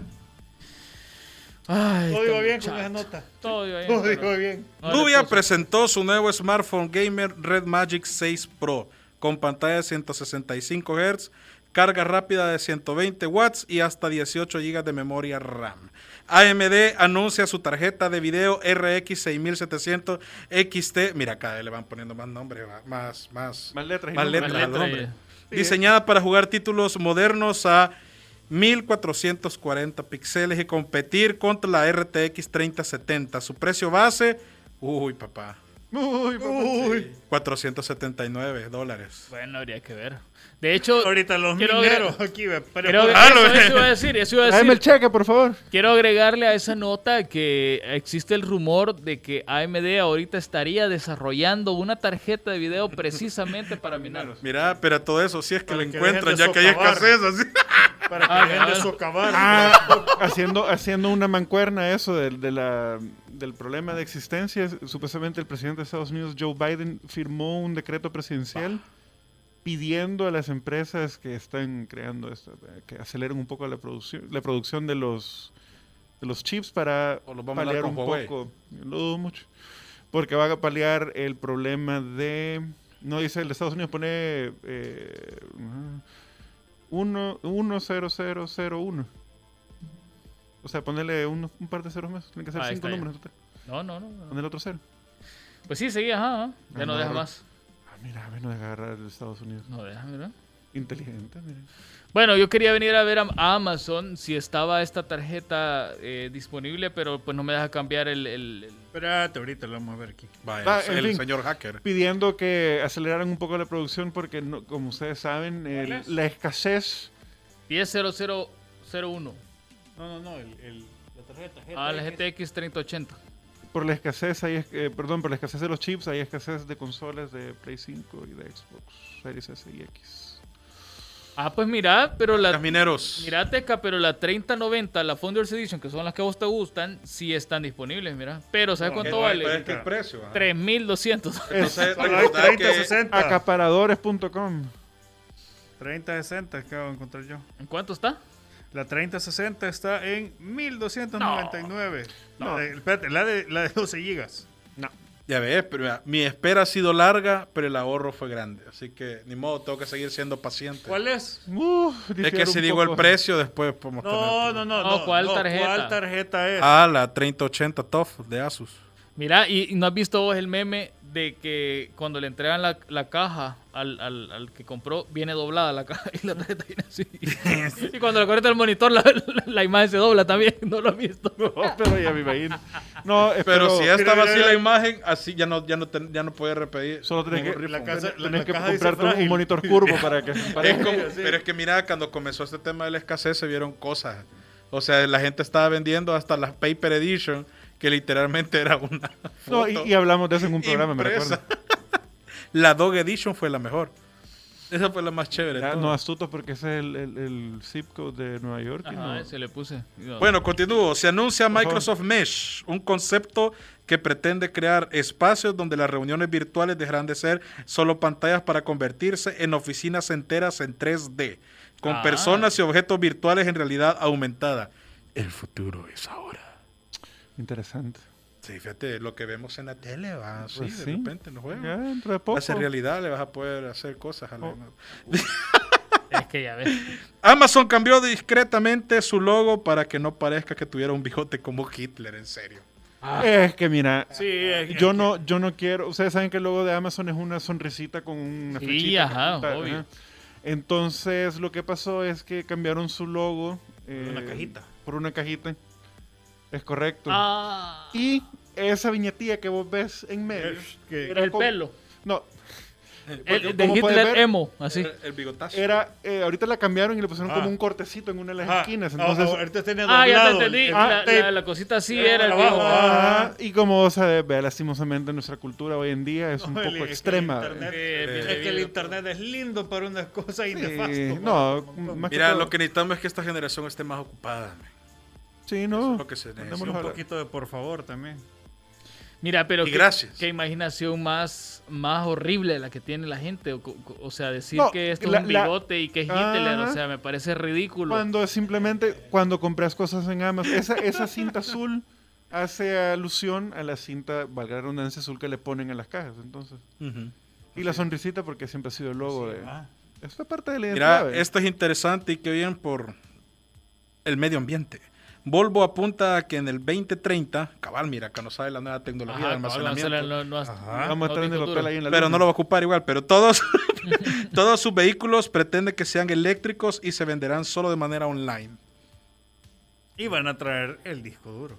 S2: Ay,
S5: Todo
S2: este
S5: iba bien
S2: muchacho.
S5: con esa nota.
S2: Todo iba bien.
S5: Todo
S2: pero
S5: iba bien.
S2: no le
S4: Nubia
S2: puso.
S4: presentó su nuevo smartphone gamer Red Magic seis Pro con pantalla de ciento sesenta y cinco hertz, carga rápida de ciento veinte watts y hasta dieciocho gigas de memoria RAM. A M D anuncia su tarjeta de video R X seis mil setecientos X T. Mira, acá le van poniendo más nombres, va- más, más,
S3: Más letras y
S4: más
S3: nombres.
S4: letras al
S2: Más
S4: nombre.
S2: letras
S4: Diseñada para jugar títulos modernos a mil cuatrocientos cuarenta píxeles y competir contra la R T X treinta setenta. Su precio base, uy papá,
S3: Uy, papá.
S5: Uy.
S4: cuatrocientos setenta y nueve dólares.
S2: Bueno, habría que ver. De hecho,
S5: Ahorita los
S2: quiero
S5: mineros aquí, ve, pero
S2: quiero,
S5: por-
S4: Ah,
S2: eso,
S4: lo-
S2: eso iba a decir, eso iba a
S3: Dame el
S2: decir.
S3: cheque, por favor.
S2: Quiero agregarle a esa nota que existe el rumor de que A M D ahorita estaría desarrollando una tarjeta de video precisamente para minar.
S4: Mira, pero todo eso, si es que
S5: Para
S4: lo
S5: que
S4: encuentran,
S5: dejen
S4: ya
S5: de
S4: que hay
S5: socavar.
S4: escasez, así.
S5: para que
S2: Ah,
S5: dejen de
S2: ah.
S5: socavar.
S3: Ah, haciendo, haciendo una mancuerna eso del, de la, del problema de existencia. Supuestamente el presidente de Estados Unidos, Joe Biden, firmó un decreto presidencial pidiendo a las empresas que están creando esto, eh, que aceleren un poco la producción, la producción de los, de los chips para
S4: O los vamos a
S3: paliar
S4: dar
S3: un
S4: con Huawei.
S3: poco. Lo dudo mucho. Porque va a paliar el problema de... No dice el de Estados Unidos, pone... Eh, uno, uno, cero, cero, cero, uno. O sea, ponerle un, un par de ceros más. Tienen que ser
S2: Ah,
S3: cinco
S2: está
S3: números en total.
S2: No, no, no. no.
S3: Ponerle otro cero.
S2: Pues sí, seguí, ajá. ajá. Ya
S3: Ah,
S2: no
S3: no,
S2: deja
S3: Ro-
S2: más.
S3: Ah, mira, a ver, no deja agarrar de Estados Unidos.
S2: No deja, mira.
S3: Inteligente, mira.
S2: Bueno, yo quería venir a ver a, a Amazon si estaba esta tarjeta eh, disponible, pero pues no me deja cambiar el... el- el-
S5: Espérate, ahorita lo vamos a ver aquí.
S4: Vaya,
S3: Va,
S4: es
S3: en
S4: el
S3: fin.
S4: señor hacker.
S3: Pidiendo que aceleraran un poco la producción porque, no, como ustedes saben, el-
S5: ¿Cuál es?
S3: la escasez...
S2: diez cero cero cero uno.
S5: No, no, no, el, el, la tarjeta.
S2: Ah, la G T X treinta ochenta.
S3: Por la escasez, hay, es- eh, perdón, por la escasez de los chips, hay escasez de consolas de Play cinco y de Xbox Series S y X.
S2: Ah, pues mira, pero la...
S4: Los mineros.
S2: Mira, Teca, pero la treinta noventa, la Founders Edition, que son las que a vos te gustan, sí están disponibles, mira. Pero, ¿sabes
S5: No,
S2: cuánto
S5: que-
S2: vale?
S5: pero
S4: es que el precio. ah.
S2: tres mil doscientos.
S4: Entonces,
S5: Solo hay
S4: recordad
S5: treinta
S4: que-
S5: sesenta.
S3: Acaparadores punto com.
S5: treinta sesenta acabo de encontrar yo.
S2: ¿En cuánto está?
S5: La treinta sesenta está en mil doscientos noventa y nueve.
S3: No.
S5: La de, espérate, la de, la de doce gigas.
S4: Ya ves, pero mira, mi espera ha sido larga, pero el ahorro fue grande. Así que, ni modo, tengo que seguir siendo paciente.
S5: ¿Cuál es?
S3: Uf,
S4: Es
S3: difiere
S4: que si
S3: un
S4: digo el
S3: poco.
S4: precio, después podemos
S5: No,
S4: tener...
S5: no, no,
S2: No,
S5: no.
S2: ¿cuál
S5: no,
S2: tarjeta?
S5: ¿Cuál tarjeta es?
S4: Ah, la treinta ochenta T O F de Asus.
S2: Mira, ¿y, y no has visto vos el meme de que cuando le entregan la, la caja al, al, al que compró, viene doblada la caja y la tarjeta viene así? Y cuando le conecta el monitor, la, la, la imagen se dobla también. ¿No lo has visto?
S3: No, pero ya me imagino. No,
S4: Pero
S3: espero-
S4: si ya
S5: Mira,
S4: estaba
S5: mira,
S4: así
S5: mira.
S4: la imagen, así ya no, ya no, ten- ya no puede repetir.
S3: Solo tenés
S4: ningún
S3: que,
S4: rifle.
S5: la casa-
S3: tenés-
S5: la-
S3: tenés
S5: la
S3: que
S5: caja dice
S3: comprarte un
S5: frágil.
S3: monitor curvo para que... para
S4: Es
S3: que-
S4: como-
S5: Sí.
S4: Pero es que mira, cuando comenzó este tema de la escasez se vieron cosas. O sea, la gente estaba vendiendo hasta las Paper Edition, que literalmente era una
S3: No,
S4: foto
S3: y, y hablamos de eso en un programa, me
S4: impresa.
S3: recuerdo.
S4: La Dog Edition fue la mejor. Esa fue la más chévere. de
S3: Ya,
S4: todas.
S3: no astutos porque ese es el, el, el zip code de Nueva York. y
S2: Ajá,
S3: no-
S2: se le puse. No.
S4: Bueno, continúo. Se anuncia
S3: Por favor.
S4: Microsoft Mesh, un concepto que pretende crear espacios donde las reuniones virtuales dejarán de ser solo pantallas para convertirse en oficinas enteras en tres D, con
S2: Ah.
S4: personas y objetos virtuales en realidad aumentada. El futuro es ahora.
S3: Interesante.
S4: Sí, fíjate, lo que vemos en la tele va así,
S3: Pues
S4: de
S3: sí.
S4: repente en los juegos.
S3: Ya dentro de
S4: Va
S3: poco.
S4: a ser realidad, le vas a poder hacer cosas a la-
S3: Oh.
S2: Es que ya ves.
S4: Amazon cambió discretamente su logo para que no parezca que tuviera un bigote como Hitler, en serio.
S3: Es que mira,
S5: Sí, es que-
S3: yo no, yo no quiero. Ustedes saben que el logo de Amazon es una sonrisita con una
S2: Sí,
S3: flechita. que
S2: ajá,
S3: apunta,
S2: obvio.
S3: ajá. Entonces, lo que pasó es que cambiaron su logo. eh,
S5: una cajita.
S3: Por una cajita. Es correcto.
S2: Ah,
S3: Y esa viñetilla que vos ves en medio.
S5: Es que-
S3: era
S2: el
S3: como-
S2: pelo.
S3: No,
S2: El, de
S3: como puedes
S2: Hitler
S3: ver,
S2: emo, así.
S4: El, el bigotazo.
S3: era. eh, ahorita la cambiaron y le pusieron
S5: Ah.
S3: como un cortecito en una de las
S5: Ajá.
S3: esquinas.
S5: Ah,
S3: Entonces,
S5: ah, ahorita tenía
S2: Ah, ya te
S5: doblado
S2: entendí.
S5: el-
S2: La,
S5: el tape.
S2: la- la cosita así
S5: Eh,
S2: era el
S5: abajo.
S2: viejo.
S3: ah,
S5: Ah.
S3: y como se ve lastimosamente nuestra cultura hoy en día es un
S5: No, el-
S3: poco
S5: es que el
S3: extrema.
S5: internet-
S2: Eh,
S5: es
S2: viene
S5: que el
S2: bien.
S5: internet es lindo para unas cosas y
S3: Sí,
S5: nefasto.
S3: no,
S5: para un montón.
S3: más que
S4: Mira,
S3: todo-
S4: lo que necesitamos es que esta generación esté más ocupada. man.
S3: Sí,
S4: Eso
S3: no.
S4: es lo que se necesita.
S3: Mandémoslos
S5: un
S3: a la-
S5: poquito de por favor también.
S2: Mira, pero
S4: Y
S2: qué,
S4: gracias.
S2: qué imaginación más, más horrible la que tiene la gente. O, co- o sea, decir
S3: No,
S2: que esto
S3: la-
S2: es un
S3: la-
S2: bigote y que es Hitler,
S3: Ajá.
S2: o sea, me parece ridículo.
S3: Cuando simplemente, cuando compras cosas en Amazon, esa, esa cinta azul hace alusión a la cinta, valga la redundancia, azul que le ponen en las cajas. Entonces,
S4: Ujú.
S3: y la sonrisita porque siempre ha sido el logo de...
S5: Ah.
S3: Eso es parte de la identidad.
S4: Mira,
S3: ¿eh?
S4: esto es interesante y que bien por el medio ambiente. Volvo apunta a que en el veinte treinta, cabal, mira, que no sabe la nueva tecnología de
S2: Ajá, cabal,
S4: almacenamiento.
S2: no, no, no,
S5: Ajá.
S3: Vamos a estar en el hotel ahí en la
S4: Pero
S3: luna.
S4: no lo va a ocupar igual, pero todos, todos sus vehículos pretende que sean eléctricos y se venderán solo de manera online.
S5: Y van a traer el disco duro.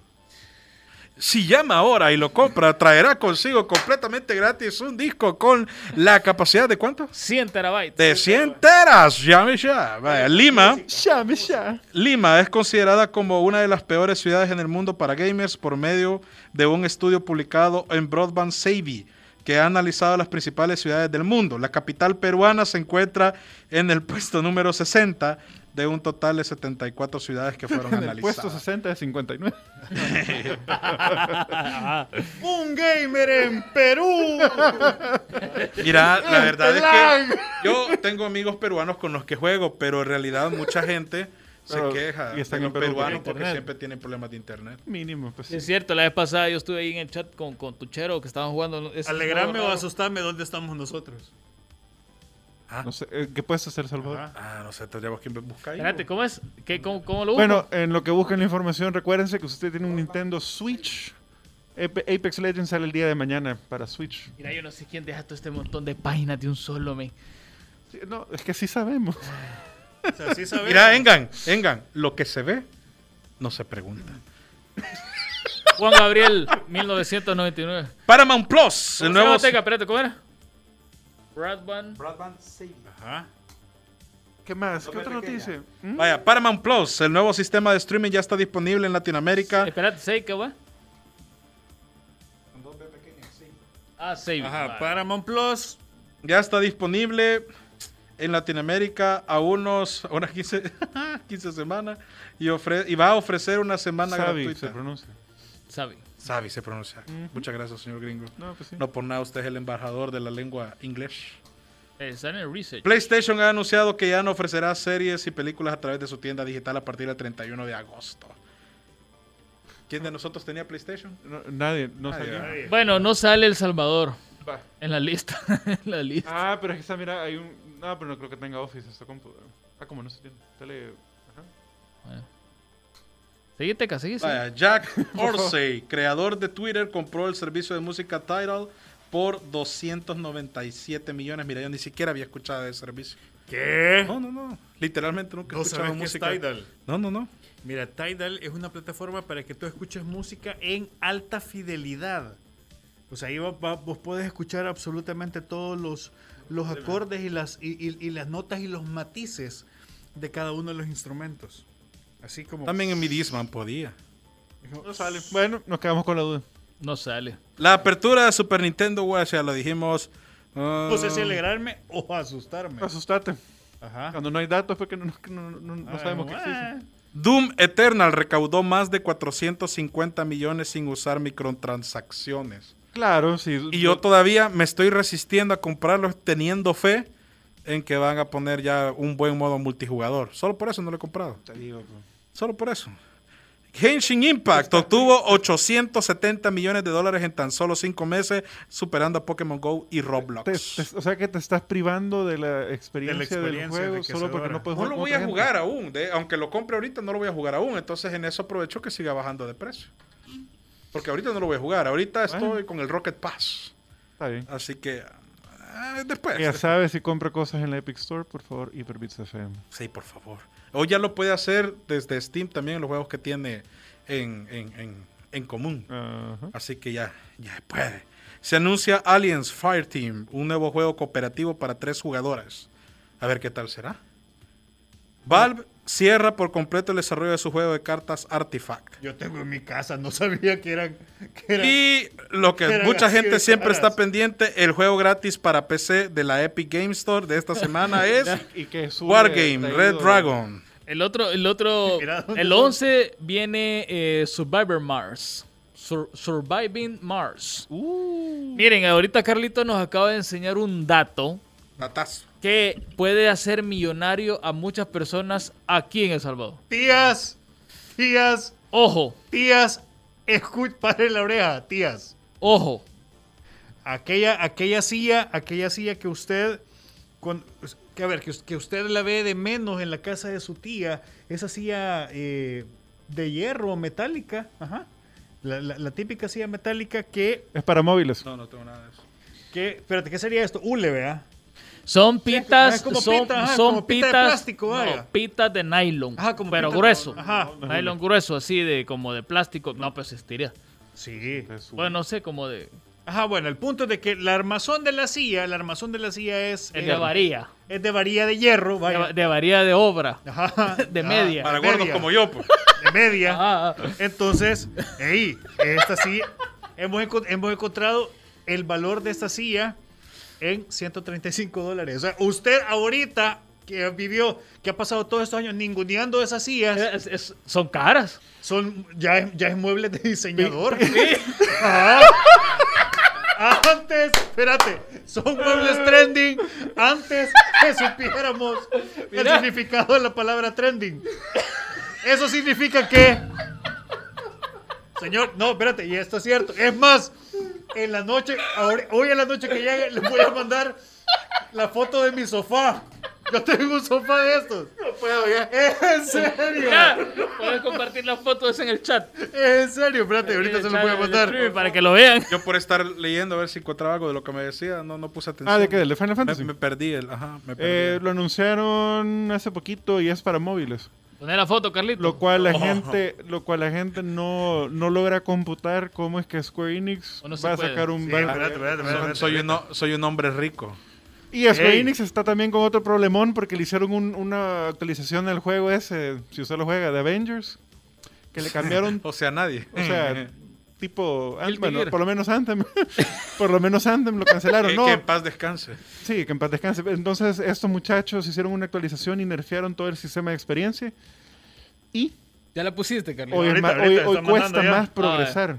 S4: Si llama ahora y lo compra, traerá consigo completamente gratis un disco con la capacidad de ¿cuánto?
S2: cien terabytes.
S4: De cien teras. Llame ya. Vaya, Lima,
S3: Ya, me ya.
S4: Lima es considerada como una de las peores ciudades en el mundo para gamers por medio de un estudio publicado en Broadband Savvy, que ha analizado las principales ciudades del mundo. La capital peruana se encuentra en el puesto número sesenta de un total de setenta y cuatro ciudades que fueron
S3: En el puesto
S4: analizadas.
S3: sesenta de cincuenta y nueve.
S5: ¡Un gamer en Perú!
S4: Mira, la verdad es que yo tengo amigos peruanos con los que juego, pero en realidad mucha gente
S3: Pero-
S4: se queja
S3: y están
S4: de
S3: en
S4: los
S3: Perú
S4: peruanos
S3: por
S4: porque
S2: internet.
S4: siempre tienen problemas de internet.
S3: Mínimo, pues sí.
S2: Es cierto, la vez pasada yo estuve ahí en el chat con, con Tuchero que estaban jugando. ese
S5: Alegrarme
S2: juego
S5: o
S2: raro.
S5: asustarme, ¿dónde estamos nosotros?
S3: No sé, eh, ¿qué puedes hacer, Salvador?
S5: Ajá.
S4: Ah, no sé, tendríamos que buscar ahí.
S2: Espérate, ¿cómo es? ¿Qué, cómo, ¿Cómo lo busco?
S3: Bueno, en lo que busquen la información, recuérdense que usted tiene un Nintendo Switch. Ape- Apex Legends sale el día de mañana para Switch.
S2: Mira, yo no sé quién deja todo este montón de páginas de un solo, men.
S3: Sí, no, es que sí sabemos.
S5: O sea, sí sabemos.
S4: Mira, Engan, Engan, lo que se ve, no se pregunta.
S2: Juan Gabriel, mil novecientos noventa y nueve.
S4: Paramount Plus, el
S2: ¿Cómo se
S4: nuevo...
S2: llama, Teca? Espérate, ¿cómo era? Broadband.
S5: Ajá.
S3: ¿Qué más? ¿Qué otra noticia? ¿Mm?
S4: Vaya, Paramount Plus, el nuevo sistema de streaming ya está disponible en Latinoamérica.
S2: Espérate, ¿seis qué va? Ah, seis.
S5: Ajá,
S2: vale.
S5: Paramount Plus.
S4: Ya está disponible en Latinoamérica a unos, unas quince, quince semanas y, ofre- y va a ofrecer una semana
S3: Sabi se
S4: gratuita.
S3: pronuncia.
S2: Sabe.
S4: Sabi se pronuncia. Muchas gracias, señor gringo.
S3: No, pues sí.
S4: No por nada usted es el embajador de la lengua inglés.
S2: Eh, está en el research.
S4: PlayStation ha anunciado que ya no ofrecerá series y películas a través de su tienda digital a partir del treinta y uno de agosto. ¿Quién de nosotros tenía PlayStation?
S3: No, nadie, no
S4: Nadie,
S3: sabía.
S5: Nadie.
S2: Bueno, no sale El Salvador
S3: Va.
S2: en la lista. en la lista.
S3: Ah, pero es que está, mira, hay un... No, pero no creo que tenga Office esta compu. Ah, como no se tiene. Tele... Ajá.
S2: Bueno. Seguí, Teca, seguí. seguí.
S4: Vaya, Jack Dorsey, creador de Twitter, compró el servicio de música Tidal por doscientos noventa y siete millones. Mira, yo ni siquiera había escuchado de ese servicio.
S5: ¿Qué?
S4: No, no, no. Literalmente nunca he
S5: ¿No
S4: escuchado
S5: sabes qué es
S4: música.
S5: Tidal?
S4: No, no, no.
S5: Mira, Tidal es una plataforma para que tú escuches música en alta fidelidad. O sea, ahí va- va- vos podés escuchar absolutamente todos los, los acordes y las, y, y- y las notas y los matices de cada uno de los instrumentos. Así como...
S4: También en mi Discman podía.
S3: No sale. Bueno, nos quedamos con la duda.
S2: No sale.
S4: La apertura de Super Nintendo, güey, ya lo dijimos. ah,
S5: No sé si alegrarme o asustarme.
S3: Asustate.
S5: Ajá.
S3: Cuando no hay datos, porque no, no, no, no
S5: Ah,
S3: sabemos que
S5: ah.
S3: existen.
S4: Doom Eternal recaudó más de cuatrocientos cincuenta millones sin usar microtransacciones.
S3: Claro, sí.
S4: Y yo todavía me estoy resistiendo a comprarlos teniendo fe en que van a poner ya un buen modo multijugador. Solo por eso no lo he comprado.
S3: Te digo, pues.
S4: Solo por eso. Genshin Impact obtuvo ochocientos setenta millones de dólares en tan solo cinco meses, superando a Pokémon Go y Roblox.
S3: Te- te- o sea que te estás privando de la experiencia, del
S5: experiencia
S3: juego solo porque
S5: enriquecedora.
S3: no puedes
S4: No
S3: jugar
S4: lo
S3: con
S4: voy
S3: otra
S4: a
S3: gente.
S4: jugar aún. de- aunque lo compre ahorita, no lo voy a jugar aún. Entonces en eso aprovecho que siga bajando de precio. Porque ahorita no lo voy a jugar. Ahorita
S3: Bueno.
S4: estoy con el Rocket Pass.
S3: Está bien.
S4: Así que ah, después.
S3: Ya sabes, si compra cosas en la Epic Store, por favor, Hyperbits F M.
S4: Sí, por favor. O ya lo puede hacer desde Steam también en los juegos que tiene en, en, en, en común.
S3: Ajá.
S4: Así que ya, ya puede. Se anuncia Aliens Fireteam, un nuevo juego cooperativo para tres jugadores. A ver qué tal será. Valve cierra por completo el desarrollo de su juego de cartas Artifact.
S5: Yo tengo en mi casa, no sabía que eran... Que eran
S4: Y lo que
S5: eran
S4: mucha
S5: así
S4: gente
S5: de
S4: siempre
S5: caras.
S4: está pendiente, el juego gratis para P C de la Epic Game Store de esta semana es
S3: Y que sube
S4: Wargame
S3: traído-
S4: Red Dragon.
S2: El otro, el otro,
S5: Mira, ¿dónde
S2: el
S5: son?
S2: once viene eh, Survivor Mars. Sur- Surviving Mars.
S3: Uh,
S2: Miren, ahorita Carlito nos acaba de enseñar un dato
S4: Datazo.
S2: que puede hacer millonario a muchas personas aquí en El Salvador.
S5: Tías, tías,
S2: Ojo,
S5: tías, escuchen, pare la oreja, tías.
S2: ojo.
S5: Aquella, aquella silla, aquella silla que usted, con, que a ver, que, us- que usted la ve de menos en la casa de su tía, esa silla eh, de hierro metálica, ajá, la, la- la típica silla metálica que,
S3: es para móviles.
S4: No, no tengo nada de eso.
S5: que, espérate, ¿qué sería esto? Hule, ¿vea?
S2: Son pitas,
S5: es como
S2: son,
S5: pita, ajá,
S2: son
S5: como pita de
S2: pitas,
S5: plástico,
S2: no,
S5: vaya.
S2: pitas de nylon,
S5: Ajá, como
S2: pero
S5: pita-
S2: grueso.
S5: Ajá.
S2: Nylon grueso, así de como de plástico. No, pues se estira.
S5: Sí.
S3: Es un-
S2: Bueno, no sé, como de...
S5: Ajá, bueno, el punto es de que la armazón de la silla, la armazón de la silla es...
S2: Es
S5: eh,
S2: de varilla.
S5: Es de varilla de hierro,
S2: De,
S5: vaya.
S2: de varilla de obra.
S5: Ajá.
S2: de
S5: Ah,
S2: media.
S4: Para
S5: de
S4: gordos
S5: media.
S4: como yo, pues.
S5: De media.
S2: Ah, ah.
S5: Entonces, ey, esta silla, hemos, enco- hemos encontrado el valor de esta silla en ciento treinta y cinco dólares. O sea, usted ahorita que vivió, que ha pasado todos estos años ninguneando esas sillas,
S2: Es- es- son caras.
S5: son ya, es- ya es muebles de diseñador. Ajá. Antes, espérate, son muebles trending antes que supiéramos el
S2: Mira.
S5: significado de la palabra trending. Eso significa que, señor, no, espérate, y esto es cierto. Es más, en la noche, ahora- hoy en la noche que llegue, les voy a mandar la foto de mi sofá. Yo tengo un sofá de estos.
S3: No puedo ya.
S5: ¿En serio?
S2: Ya, puedes compartir las fotos en el chat.
S5: ¿En serio? Espérate, ahorita se lo voy a mandar.
S2: Para que lo vean.
S4: Yo por estar leyendo a ver si encontraba algo de lo que me decía, no, no puse atención.
S3: Ah, ¿de qué? ¿Del de Final
S4: Me,
S3: Fantasy?
S4: me perdí el, ajá, me perdí.
S3: Eh, lo anunciaron hace poquito y es para móviles.
S2: Poné la foto, Carlito.
S3: Lo cual la
S4: Oh.
S3: gente, lo cual la gente no, no logra computar cómo es que Square Enix
S2: O no se
S3: va a
S2: puede.
S3: sacar un
S5: Sí,
S3: va-
S5: espérate, espérate, espérate,
S4: soy,
S5: espérate.
S4: soy un, ho- soy un hombre rico.
S3: Y Square
S5: Ey.
S3: Enix está también con otro problemón porque le hicieron un- una actualización del juego ese, si usted lo juega, de Avengers, que le cambiaron,
S4: O sea, nadie.
S3: o sea, tipo, Ant-
S2: Guilty
S3: bueno,
S2: Gear.
S3: por lo menos Anthem, por lo menos Anthem lo cancelaron,
S4: que,
S3: no,
S4: que en paz descanse.
S3: sí, que en paz descanse. Entonces estos muchachos hicieron una actualización y nerfearon todo el sistema de experiencia y
S2: Ya la pusiste, Carlito.
S3: hoy, es
S5: Ahorita,
S3: ma-
S5: ahorita
S3: hoy-
S5: está
S3: hoy
S5: mandando
S3: cuesta
S5: ya.
S3: más progresar.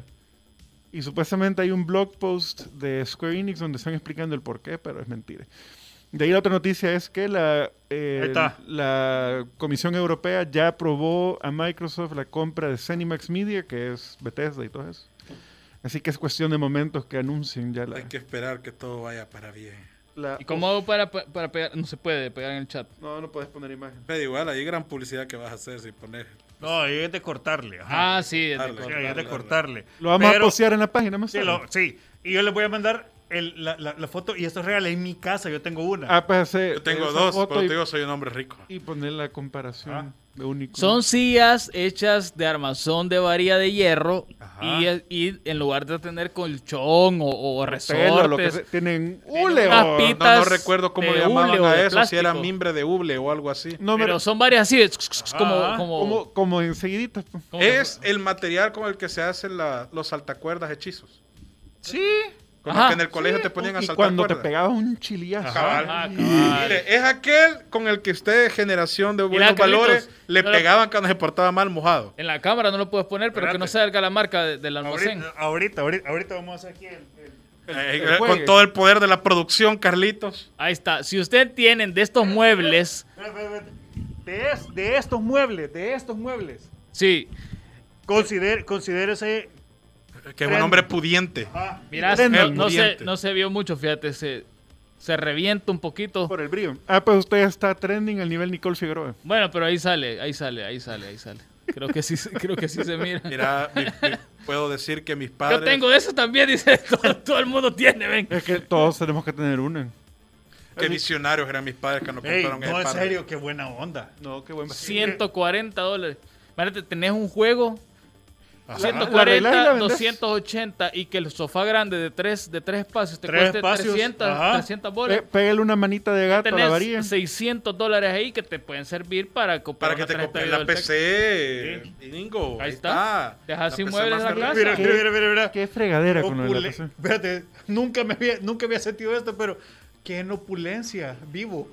S3: Y supuestamente hay un blog post de Square Enix donde están explicando el porqué, pero es mentira. De ahí la otra noticia es que la, eh,
S5: Ahí está.
S3: la Comisión Europea ya aprobó a Microsoft la compra de Zenimax Media, que es Bethesda y todo eso. Así que es cuestión de momentos que anuncien ya la...
S4: Hay que esperar que todo vaya para bien.
S3: la-
S2: ¿Y cómo hago para, para pegar? No se puede pegar en el chat.
S3: No, no puedes poner imagen.
S4: Pero igual, hay gran publicidad que vas a hacer si pones...
S5: No, ahí es de cortarle. ajá.
S2: Ah, sí. es de
S4: Dale.
S5: Sí,
S2: cortar.
S5: ahí es de cortarle.
S3: Lo vamos
S5: Pero-
S3: a postear en la página más
S5: Sí,
S3: tarde.
S5: lo- sí. Y yo les voy a mandar el- la, la- la foto. Y esto es real. En mi casa yo tengo una.
S3: Ah, pues hacer
S4: Yo tengo
S3: esa
S4: dos,
S3: foto
S4: pero
S3: y,
S4: te digo, soy un hombre rico.
S3: y poner la comparación
S5: Ah.
S3: de único.
S2: Son sillas hechas de armazón de varilla de hierro
S5: Ajá.
S2: y, y en lugar de tener colchón o, o
S3: Pelo, lo que
S2: resortes,
S3: se- tienen
S2: Tienen
S3: hule,
S2: unas
S3: o-
S2: pitas.
S4: No, no recuerdo cómo
S2: de
S4: le llamaban
S2: hule o
S4: a
S2: de
S4: eso, si era
S2: plástico.
S4: mimbre de hule o algo así.
S3: No,
S2: pero
S3: pero
S2: son varias así, de como,
S5: Ah,
S2: como,
S3: como, como enseguidita. pues.
S2: como-
S4: Es el material con el que se hacen la- los saltacuerdas hechizos.
S2: Sí.
S4: Con
S2: Ajá.
S4: el que en el colegio te ponían a
S3: Y
S4: saltar
S3: cuando te
S4: cuerdas.
S3: pegabas un chiliazo.
S4: Cabal.
S2: Ajá,
S4: Y-
S2: cabal.
S4: Mire, es aquel con el que usted, generación de buenos
S2: Carlitos,
S4: valores, le
S2: no lo-
S4: pegaban cuando se portaba mal mojado.
S2: En la cámara no lo puedes poner, pero que no
S5: Espérate.
S2: salga la marca de- del almacén.
S5: Ahorita, ahorita, ahorita, ahorita vamos a hacer aquí el. el-
S4: Eh,
S3: el
S4: eh,
S3: juegue.
S4: con todo el poder de la producción, Carlitos.
S2: Ahí está. Si usted tienen de estos muebles,
S5: Espera, espera, espera. De, es- de estos muebles, de estos muebles.
S2: sí.
S5: Consider, considérese.
S4: Que es un hombre pudiente.
S5: Ah,
S2: Mira,
S3: Prenda
S2: no,
S3: el
S2: no se,
S4: pudiente.
S2: no se vio mucho, fíjate, se, se revienta un poquito.
S3: Por el brillo. Ah, pues usted está trending al nivel Nicole Figueroa.
S2: Bueno, pero ahí sale, ahí sale, ahí sale, ahí sale. Creo que sí, creo que sí se mira.
S4: Mira, mi- mi- puedo decir que mis padres...
S2: Yo tengo eso también, dice, todo, todo el mundo tiene, ven.
S3: Es que todos tenemos que tener una.
S4: Qué visionarios eran mis padres cuando
S5: ey,
S4: compraron
S5: no, en
S4: ese par.
S5: serio, qué buena onda.
S3: No, qué buen
S2: ciento cuarenta dólares. Imagínate, tenés un juego,
S4: Ajá.
S2: ciento
S3: La arreglás y la
S2: cuarenta,
S3: vendés.
S2: doscientos ochenta y que el sofá grande de tres, de tres espacios te
S5: Tres
S2: cueste
S5: espacios,
S2: trescientas,
S5: ajá.
S2: trescientas
S3: Pe-
S2: bolas.
S3: Pégale una manita de gato a la varilla.
S2: Tenés seiscientos dólares ahí que te pueden servir para comprar
S4: Para que
S2: una
S4: te
S2: tarjeta
S4: compres
S2: de
S4: la
S2: Videoteca.
S4: P C, Ingo.
S2: Ahí está. Deja
S4: La
S2: sin
S4: P C
S2: muebles la
S4: Master
S2: casa.
S4: Race.
S5: Mira,
S3: ¿Qué?
S5: mira, mira, mira, mira.
S3: Qué fregadera con lo de la
S5: Opule-
S3: P C.
S5: Espérate, nunca me había, nunca había sentido esto, pero qué en opulencia, vivo.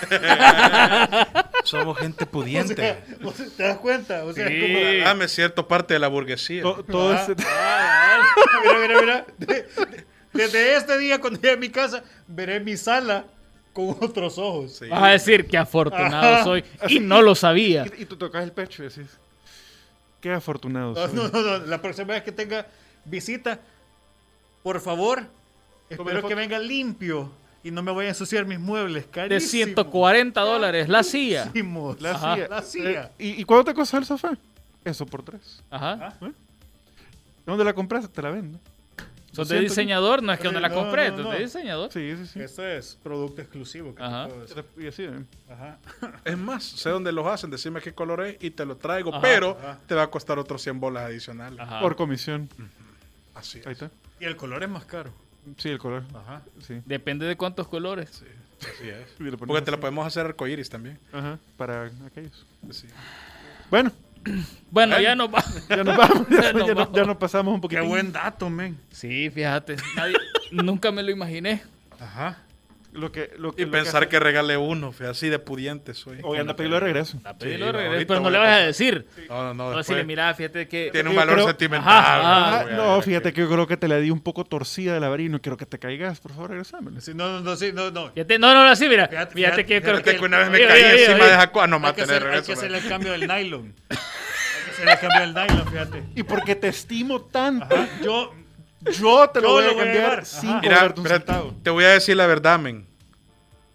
S4: Somos gente
S5: O
S4: pudiente.
S5: sea, o sea, ¿te das cuenta? O sea,
S2: Sí.
S5: como-
S4: Dame cierto parte de la burguesía.
S3: To- todo
S5: Ah,
S3: ese-
S5: ah, ah. Mira, mira, mira. De- de- desde este día, cuando llegue a mi casa, veré mi sala con otros ojos.
S4: Sí.
S2: Vas a decir que afortunado
S5: Ajá.
S2: soy y no lo sabía.
S3: Y, y tú tocas el pecho y decís, qué afortunado
S5: No,
S3: soy.
S5: no, no, no. La próxima vez que tenga visita, por favor, espero
S3: foto.
S5: que venga limpio y no me vaya a ensuciar mis muebles.
S2: De
S5: Carísimo.
S2: ciento cuarenta dólares la silla.
S5: Carísimos.
S3: La
S2: Ajá.
S3: silla.
S5: La silla.
S3: Eh, ¿y, ¿Y cuánto te costó el sofá? Eso por tres.
S2: Ajá.
S3: ¿Dónde la compraste? Te la vendo.
S2: Sos de
S3: Siento que-
S2: diseñador, no es que donde la
S5: No,
S2: compré,
S5: no,
S2: sos
S5: no.
S2: de diseñador.
S3: Sí, sí, sí.
S5: Esto es producto exclusivo. ¿qué te
S2: Ajá.
S5: puedo decir?
S3: Y así, ¿eh?
S5: Ajá.
S4: Es más, sé dónde los hacen, decime qué color es y te lo traigo,
S2: Ajá.
S4: pero
S5: Ajá.
S4: te va a costar otros cien bolas adicionales.
S2: Ajá.
S3: Por comisión.
S4: Así
S3: Ahí
S4: es.
S3: está.
S5: Y el color es más caro.
S3: Sí, el color.
S5: Ajá.
S3: Sí.
S2: Depende de cuántos colores.
S4: Sí, así es.
S3: Y le pones
S4: Porque te lo
S3: así.
S4: podemos hacer arcoíris también.
S3: Ajá, para aquellos.
S4: Sí.
S3: Bueno,
S2: Bueno, ya nos va.
S3: ya nos vamos. ya,
S2: Ya nos
S3: ya nos-
S2: vamos.
S3: ya nos pasamos un
S5: Qué
S3: poquito.
S5: buen dato, men.
S2: Sí, fíjate. nadie- nunca me lo imaginé.
S5: Ajá.
S3: Lo que, lo que,
S4: Y
S3: lo
S4: pensar
S3: hace-
S4: que regale uno, fue así de pudiente soy.
S3: Hoy anda a pedirlo de regreso.
S2: A pedirlo
S4: Sí,
S2: de regreso,
S4: ahorita
S2: pero no
S4: voy
S2: le
S4: a
S2: vas a
S4: pasar.
S2: decir.
S4: No, no, no.
S2: No,
S4: después
S2: decirle, mira, fíjate que.
S4: tiene un
S3: Yo
S4: valor
S3: creo-
S4: sentimental.
S2: Ajá,
S3: Ah,
S4: voy a
S3: no,
S4: ver
S3: fíjate
S4: aquí.
S3: que yo creo que te la di un poco torcida de la varilla y no quiero que te caigas. Por favor, regresámelo.
S5: Sí, no, no, no, sí, no, no.
S2: Fíjate, no, no, no, así, mira.
S5: Fíjate,
S2: Fíjate, que yo creo
S4: Fíjate
S2: que.
S4: que una vez me
S2: Oye,
S4: caí
S2: oye, oye,
S4: encima
S2: oye.
S4: de Jacua. No,
S5: Hay que,
S4: mate de
S5: hacer, hay
S4: regreso.
S5: que hacerle
S4: man.
S5: el cambio del nylon. Hay que hacerle el cambio del nylon, fíjate.
S3: Y porque te estimo tanto,
S5: Ajá. Yo,
S3: yo te lo
S5: Yo
S3: voy
S5: lo
S3: a
S5: voy a
S3: cambiar
S5: llevar.
S3: sin
S5: Ajá.
S4: Mira,
S3: cobrarte un
S4: espérate,
S3: centavo.
S4: te voy a decir la verdad, men.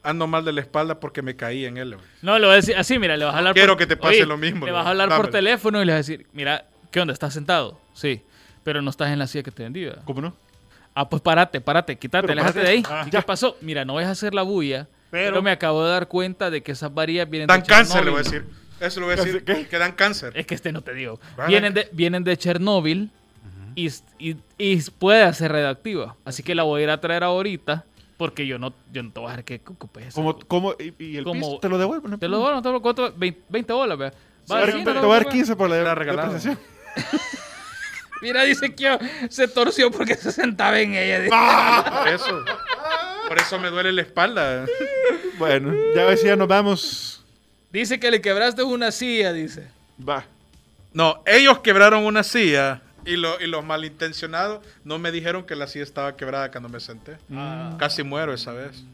S4: ando mal de la espalda porque me caí en él. Güey.
S2: No, le voy a decir así, mira, le vas a hablar
S4: Quiero
S2: por,
S4: que te pase
S2: oye,
S4: lo mismo.
S2: Le
S4: güey.
S2: vas a hablar por
S4: Dámelo.
S2: teléfono y le vas a decir, mira, ¿qué onda? ¿Estás sentado? Sí, pero no estás en la silla que te vendí. ¿verdad?
S3: ¿Cómo no?
S2: Ah, pues párate, párate, quítate,
S3: Pero
S2: aléjate de
S3: párate.
S2: ahí.
S5: Ah,
S2: ¿Y
S3: ya.
S2: qué pasó? Mira, no vayas a hacer la bulla, pero,
S5: Pero-
S2: me acabo de dar cuenta de que esas varillas vienen
S4: Dan
S2: de
S4: cáncer, le
S2: Chernobyl.
S4: voy a decir. Eso le voy a decir.
S3: ¿Qué?
S4: Que dan cáncer.
S2: Es que este no te digo.
S4: Vale.
S2: Vienen de, vienen de Chernobyl y, y, y puede ser radioactiva. Así que la voy a ir a traer ahorita porque yo no, yo no te voy a dejar que ocupes eso.
S3: ¿Cómo, cómo, y, y el
S2: Como-
S3: piso te lo devuelvo? ¿no?
S2: Te lo doy, no te lo cuento, veinte bolas, vea.
S3: Te voy a dar-
S2: sí,
S3: te
S2: no,
S3: voy a dar
S2: no,
S3: quince por la
S4: Era
S3: de
S4: regalado.
S3: depreciación.
S2: Mira, dice que se torció porque se sentaba en ella.
S4: Por eso. Por eso me duele la espalda.
S3: Bueno, ya decía, nos vamos.
S2: Dice que le quebraste una silla, dice.
S3: Va.
S4: No, ellos quebraron una silla y, lo, y los malintencionados no me dijeron que la silla estaba quebrada cuando me senté.
S2: Ah.
S4: Casi muero esa vez.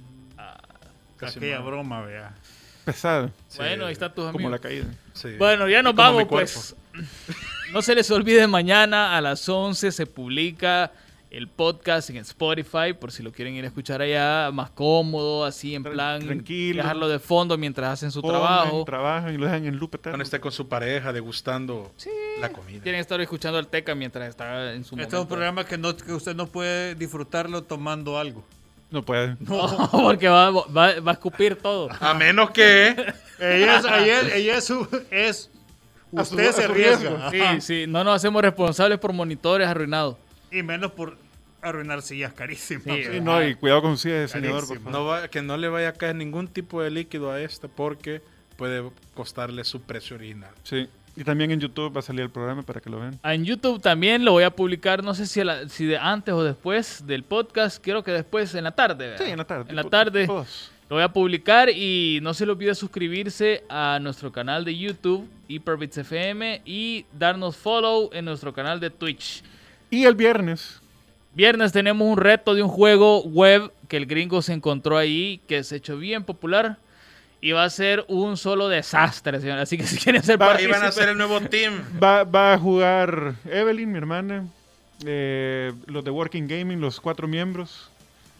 S4: Casi
S5: Aquella
S4: muero.
S5: broma, vea.
S3: Pesado.
S4: Sí.
S2: Bueno, ahí está tus amigos.
S3: Como la caída.
S4: Sí.
S2: Bueno, ya nos
S4: Y como
S2: vamos,
S4: mi
S2: pues. No se les olvide, mañana a las once se publica el podcast en Spotify, por si lo quieren ir a escuchar allá, más cómodo, así en
S3: Tran-
S2: plan,
S3: tranquilo.
S2: dejarlo de fondo mientras hacen su
S3: Comen,
S2: trabajo.
S3: Trabajan y lo dejan en loop eterno.
S4: Cuando esté con su pareja degustando la comida.
S2: Quieren estar escuchando al Teca mientras está en su
S5: Este es
S2: momento.
S5: un programa que, no, que usted no puede disfrutarlo tomando algo.
S3: No puede.
S2: No, porque va, va, va a escupir todo.
S4: A menos que
S5: Ella es, ella es, ella es, su- es-
S3: A su-
S5: usted
S3: a
S5: se
S3: su
S5: arriesga.
S3: riesgo.
S5: Ajá.
S2: Sí, sí, no nos hacemos responsables por monitores arruinados.
S5: Y menos por arruinar sillas carísimas.
S2: Sí,
S3: Sí, no, y cuidado con su silla de diseñador, por
S5: Carísimo.
S3: favor.
S4: no va- que no le vaya a caer ningún tipo de líquido a esta porque puede costarle su precio original.
S3: Sí. Y también en YouTube va a salir el programa para que lo vean.
S2: En YouTube también lo voy a publicar, no sé si, a la- si de antes o después del podcast, quiero que después, en la tarde. ¿verdad?
S3: Sí, en la tarde.
S2: En la
S3: tipo-
S2: tarde.
S3: tipo dos.
S2: Lo voy a publicar y no se le olvide suscribirse a nuestro canal de YouTube, Hyperbits F M, y darnos follow en nuestro canal de Twitch.
S3: Y el viernes,
S2: Viernes tenemos un reto de un juego web que el gringo se encontró ahí, que se ha hecho bien popular y va a ser un solo desastre, señor. Así que si quieren ser
S3: Va,
S4: Ahí van a
S2: partícipes,
S4: ser el nuevo team.
S3: va, va a jugar Evelyn, mi hermana, eh, los de Working Gaming, los cuatro miembros,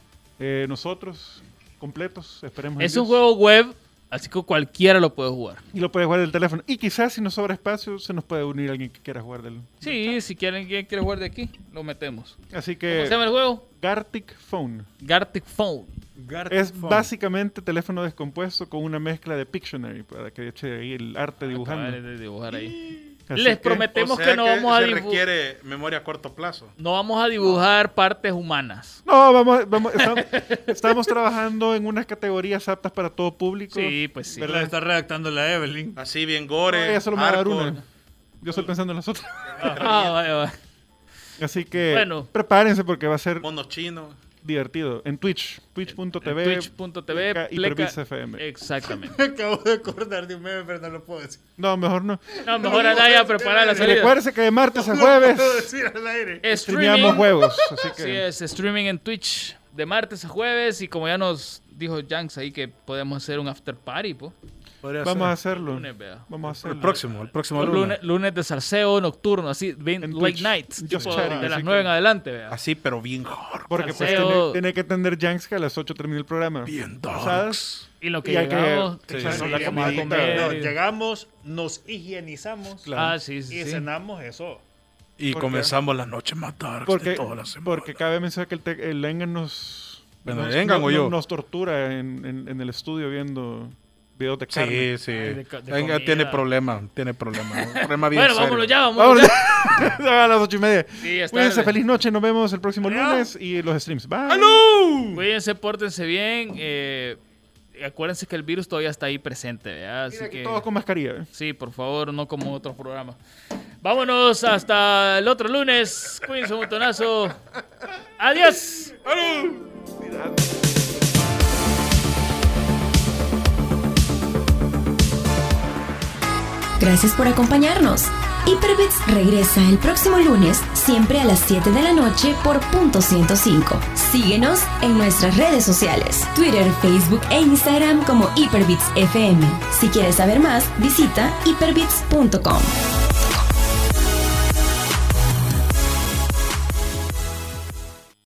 S3: eh, nosotros, completos, esperemos. en
S2: es un
S3: Dios.
S2: juego web, así que cualquiera lo puede jugar.
S3: Y lo puede jugar del teléfono. Y quizás si nos sobra espacio, se nos puede unir alguien que quiera jugar del...
S2: Sí, si quieren quien quiere jugar de aquí, lo metemos.
S3: Así
S2: ¿Cómo se
S3: que
S2: llama el juego?
S3: Gartic Phone.
S2: Gartic Phone.
S3: Es básicamente teléfono descompuesto con una mezcla de Pictionary para que eche ahí el arte dibujando.
S2: Acabar de dibujar ahí.
S3: Así
S2: Les
S3: que-
S2: prometemos
S4: O sea
S2: que no vamos a
S4: se
S2: dibujar.
S4: requiere memoria a corto plazo.
S2: No vamos a dibujar partes humanas.
S3: No, vamos, vamos estamos, estamos trabajando en unas categorías aptas para todo público.
S2: Sí, pues sí.
S5: La está redactando la Evelyn.
S4: Así bien
S3: No,
S4: gore.
S3: ella solo me va a dar
S4: hardcore.
S3: una. Yo estoy pensando en las otras.
S2: Ah, vaya, vaya.
S3: Así que
S2: Bueno.
S3: prepárense porque va a ser
S4: Mono chino.
S3: divertido. En Twitch, twitch punto t v,
S2: Twitch punto t v,
S3: Pleca,
S2: Pleca-
S3: Hyperbits F M.
S2: Exactamente.
S5: Me acabo de acordar de un meme, pero no lo puedo decir.
S3: No, mejor no.
S2: No, mejor anda ya a preparar la
S3: Y
S2: salida.
S3: recuérdense que de martes a
S5: No lo puedo
S3: jueves
S5: decir al aire.
S3: streameamos
S2: Streaming.
S3: juegos. Así
S2: Así
S3: que
S2: es, streaming en Twitch de martes a jueves. Y como ya nos dijo Janks ahí que podemos hacer un after party, pues.
S4: Podría
S3: vamos a
S4: ser.
S3: hacerlo.
S2: Lunes, vea.
S3: Vamos a hacerlo.
S4: El próximo, el próximo
S2: Lunes,
S4: lunes.
S2: lunes de salseo nocturno, así, bien
S3: En
S2: late
S3: Twitch.
S2: night.
S3: Just
S2: tipo
S3: chatting,
S2: de
S3: así
S2: las
S3: que-
S2: nueve en adelante, vea.
S4: Así, pero bien hardcore.
S3: Porque pues
S2: Salseo.
S3: tiene, tiene que atender Janks que a las ocho termina el programa.
S4: Bien
S3: ¿Sabes?
S4: darks.
S2: Y lo que
S3: Y hay que-
S2: llegamos,
S4: Sí,
S3: Exacto,
S4: sí,
S3: la
S4: sí,
S3: comida.
S2: vamos a comer.
S5: No,
S2: y-
S5: llegamos, nos higienizamos
S3: Claro.
S2: Ah, sí, sí,
S5: y
S2: sí.
S5: cenamos eso.
S4: Y
S3: ¿Por qué?
S4: comenzamos las noches más darks
S3: Porque,
S4: de toda la semana.
S3: porque cabe mencionar que el, te- el Engan nos,
S4: Bueno,
S3: nos,
S4: el Engan
S3: no-
S4: o yo.
S3: no- nos tortura en, en- en el estudio viendo videos de carne.
S4: Sí, sí.
S2: Ay, de ca- de
S4: Venga,
S2: comida.
S4: tiene problema, tiene problema. Un problema bien
S2: Bueno,
S4: serio.
S2: vámonos ya, vámonos
S3: Vámonos.
S2: ya.
S3: A las ocho y media.
S2: Sí, ya es
S3: Cuídense,
S2: tarde.
S3: feliz noche. Nos vemos el próximo
S5: Adiós.
S3: lunes y los streams. Bye.
S2: Cuídense, pórtense bien. Eh, acuérdense que el virus todavía está ahí presente, ¿verdad? Así
S3: Mira, aquí
S2: que
S3: todos con mascarilla. ¿eh?
S2: sí, por favor, no como otros programas. Vámonos hasta el otro lunes. Cuídense un montonazo. Adiós.
S1: Gracias por acompañarnos. Hyperbits regresa el próximo lunes, siempre a las siete de la noche por Punto ciento cinco. Síguenos en nuestras redes sociales, Twitter, Facebook e Instagram como Hyperbits F M. Si quieres saber más, visita hyperbits punto com.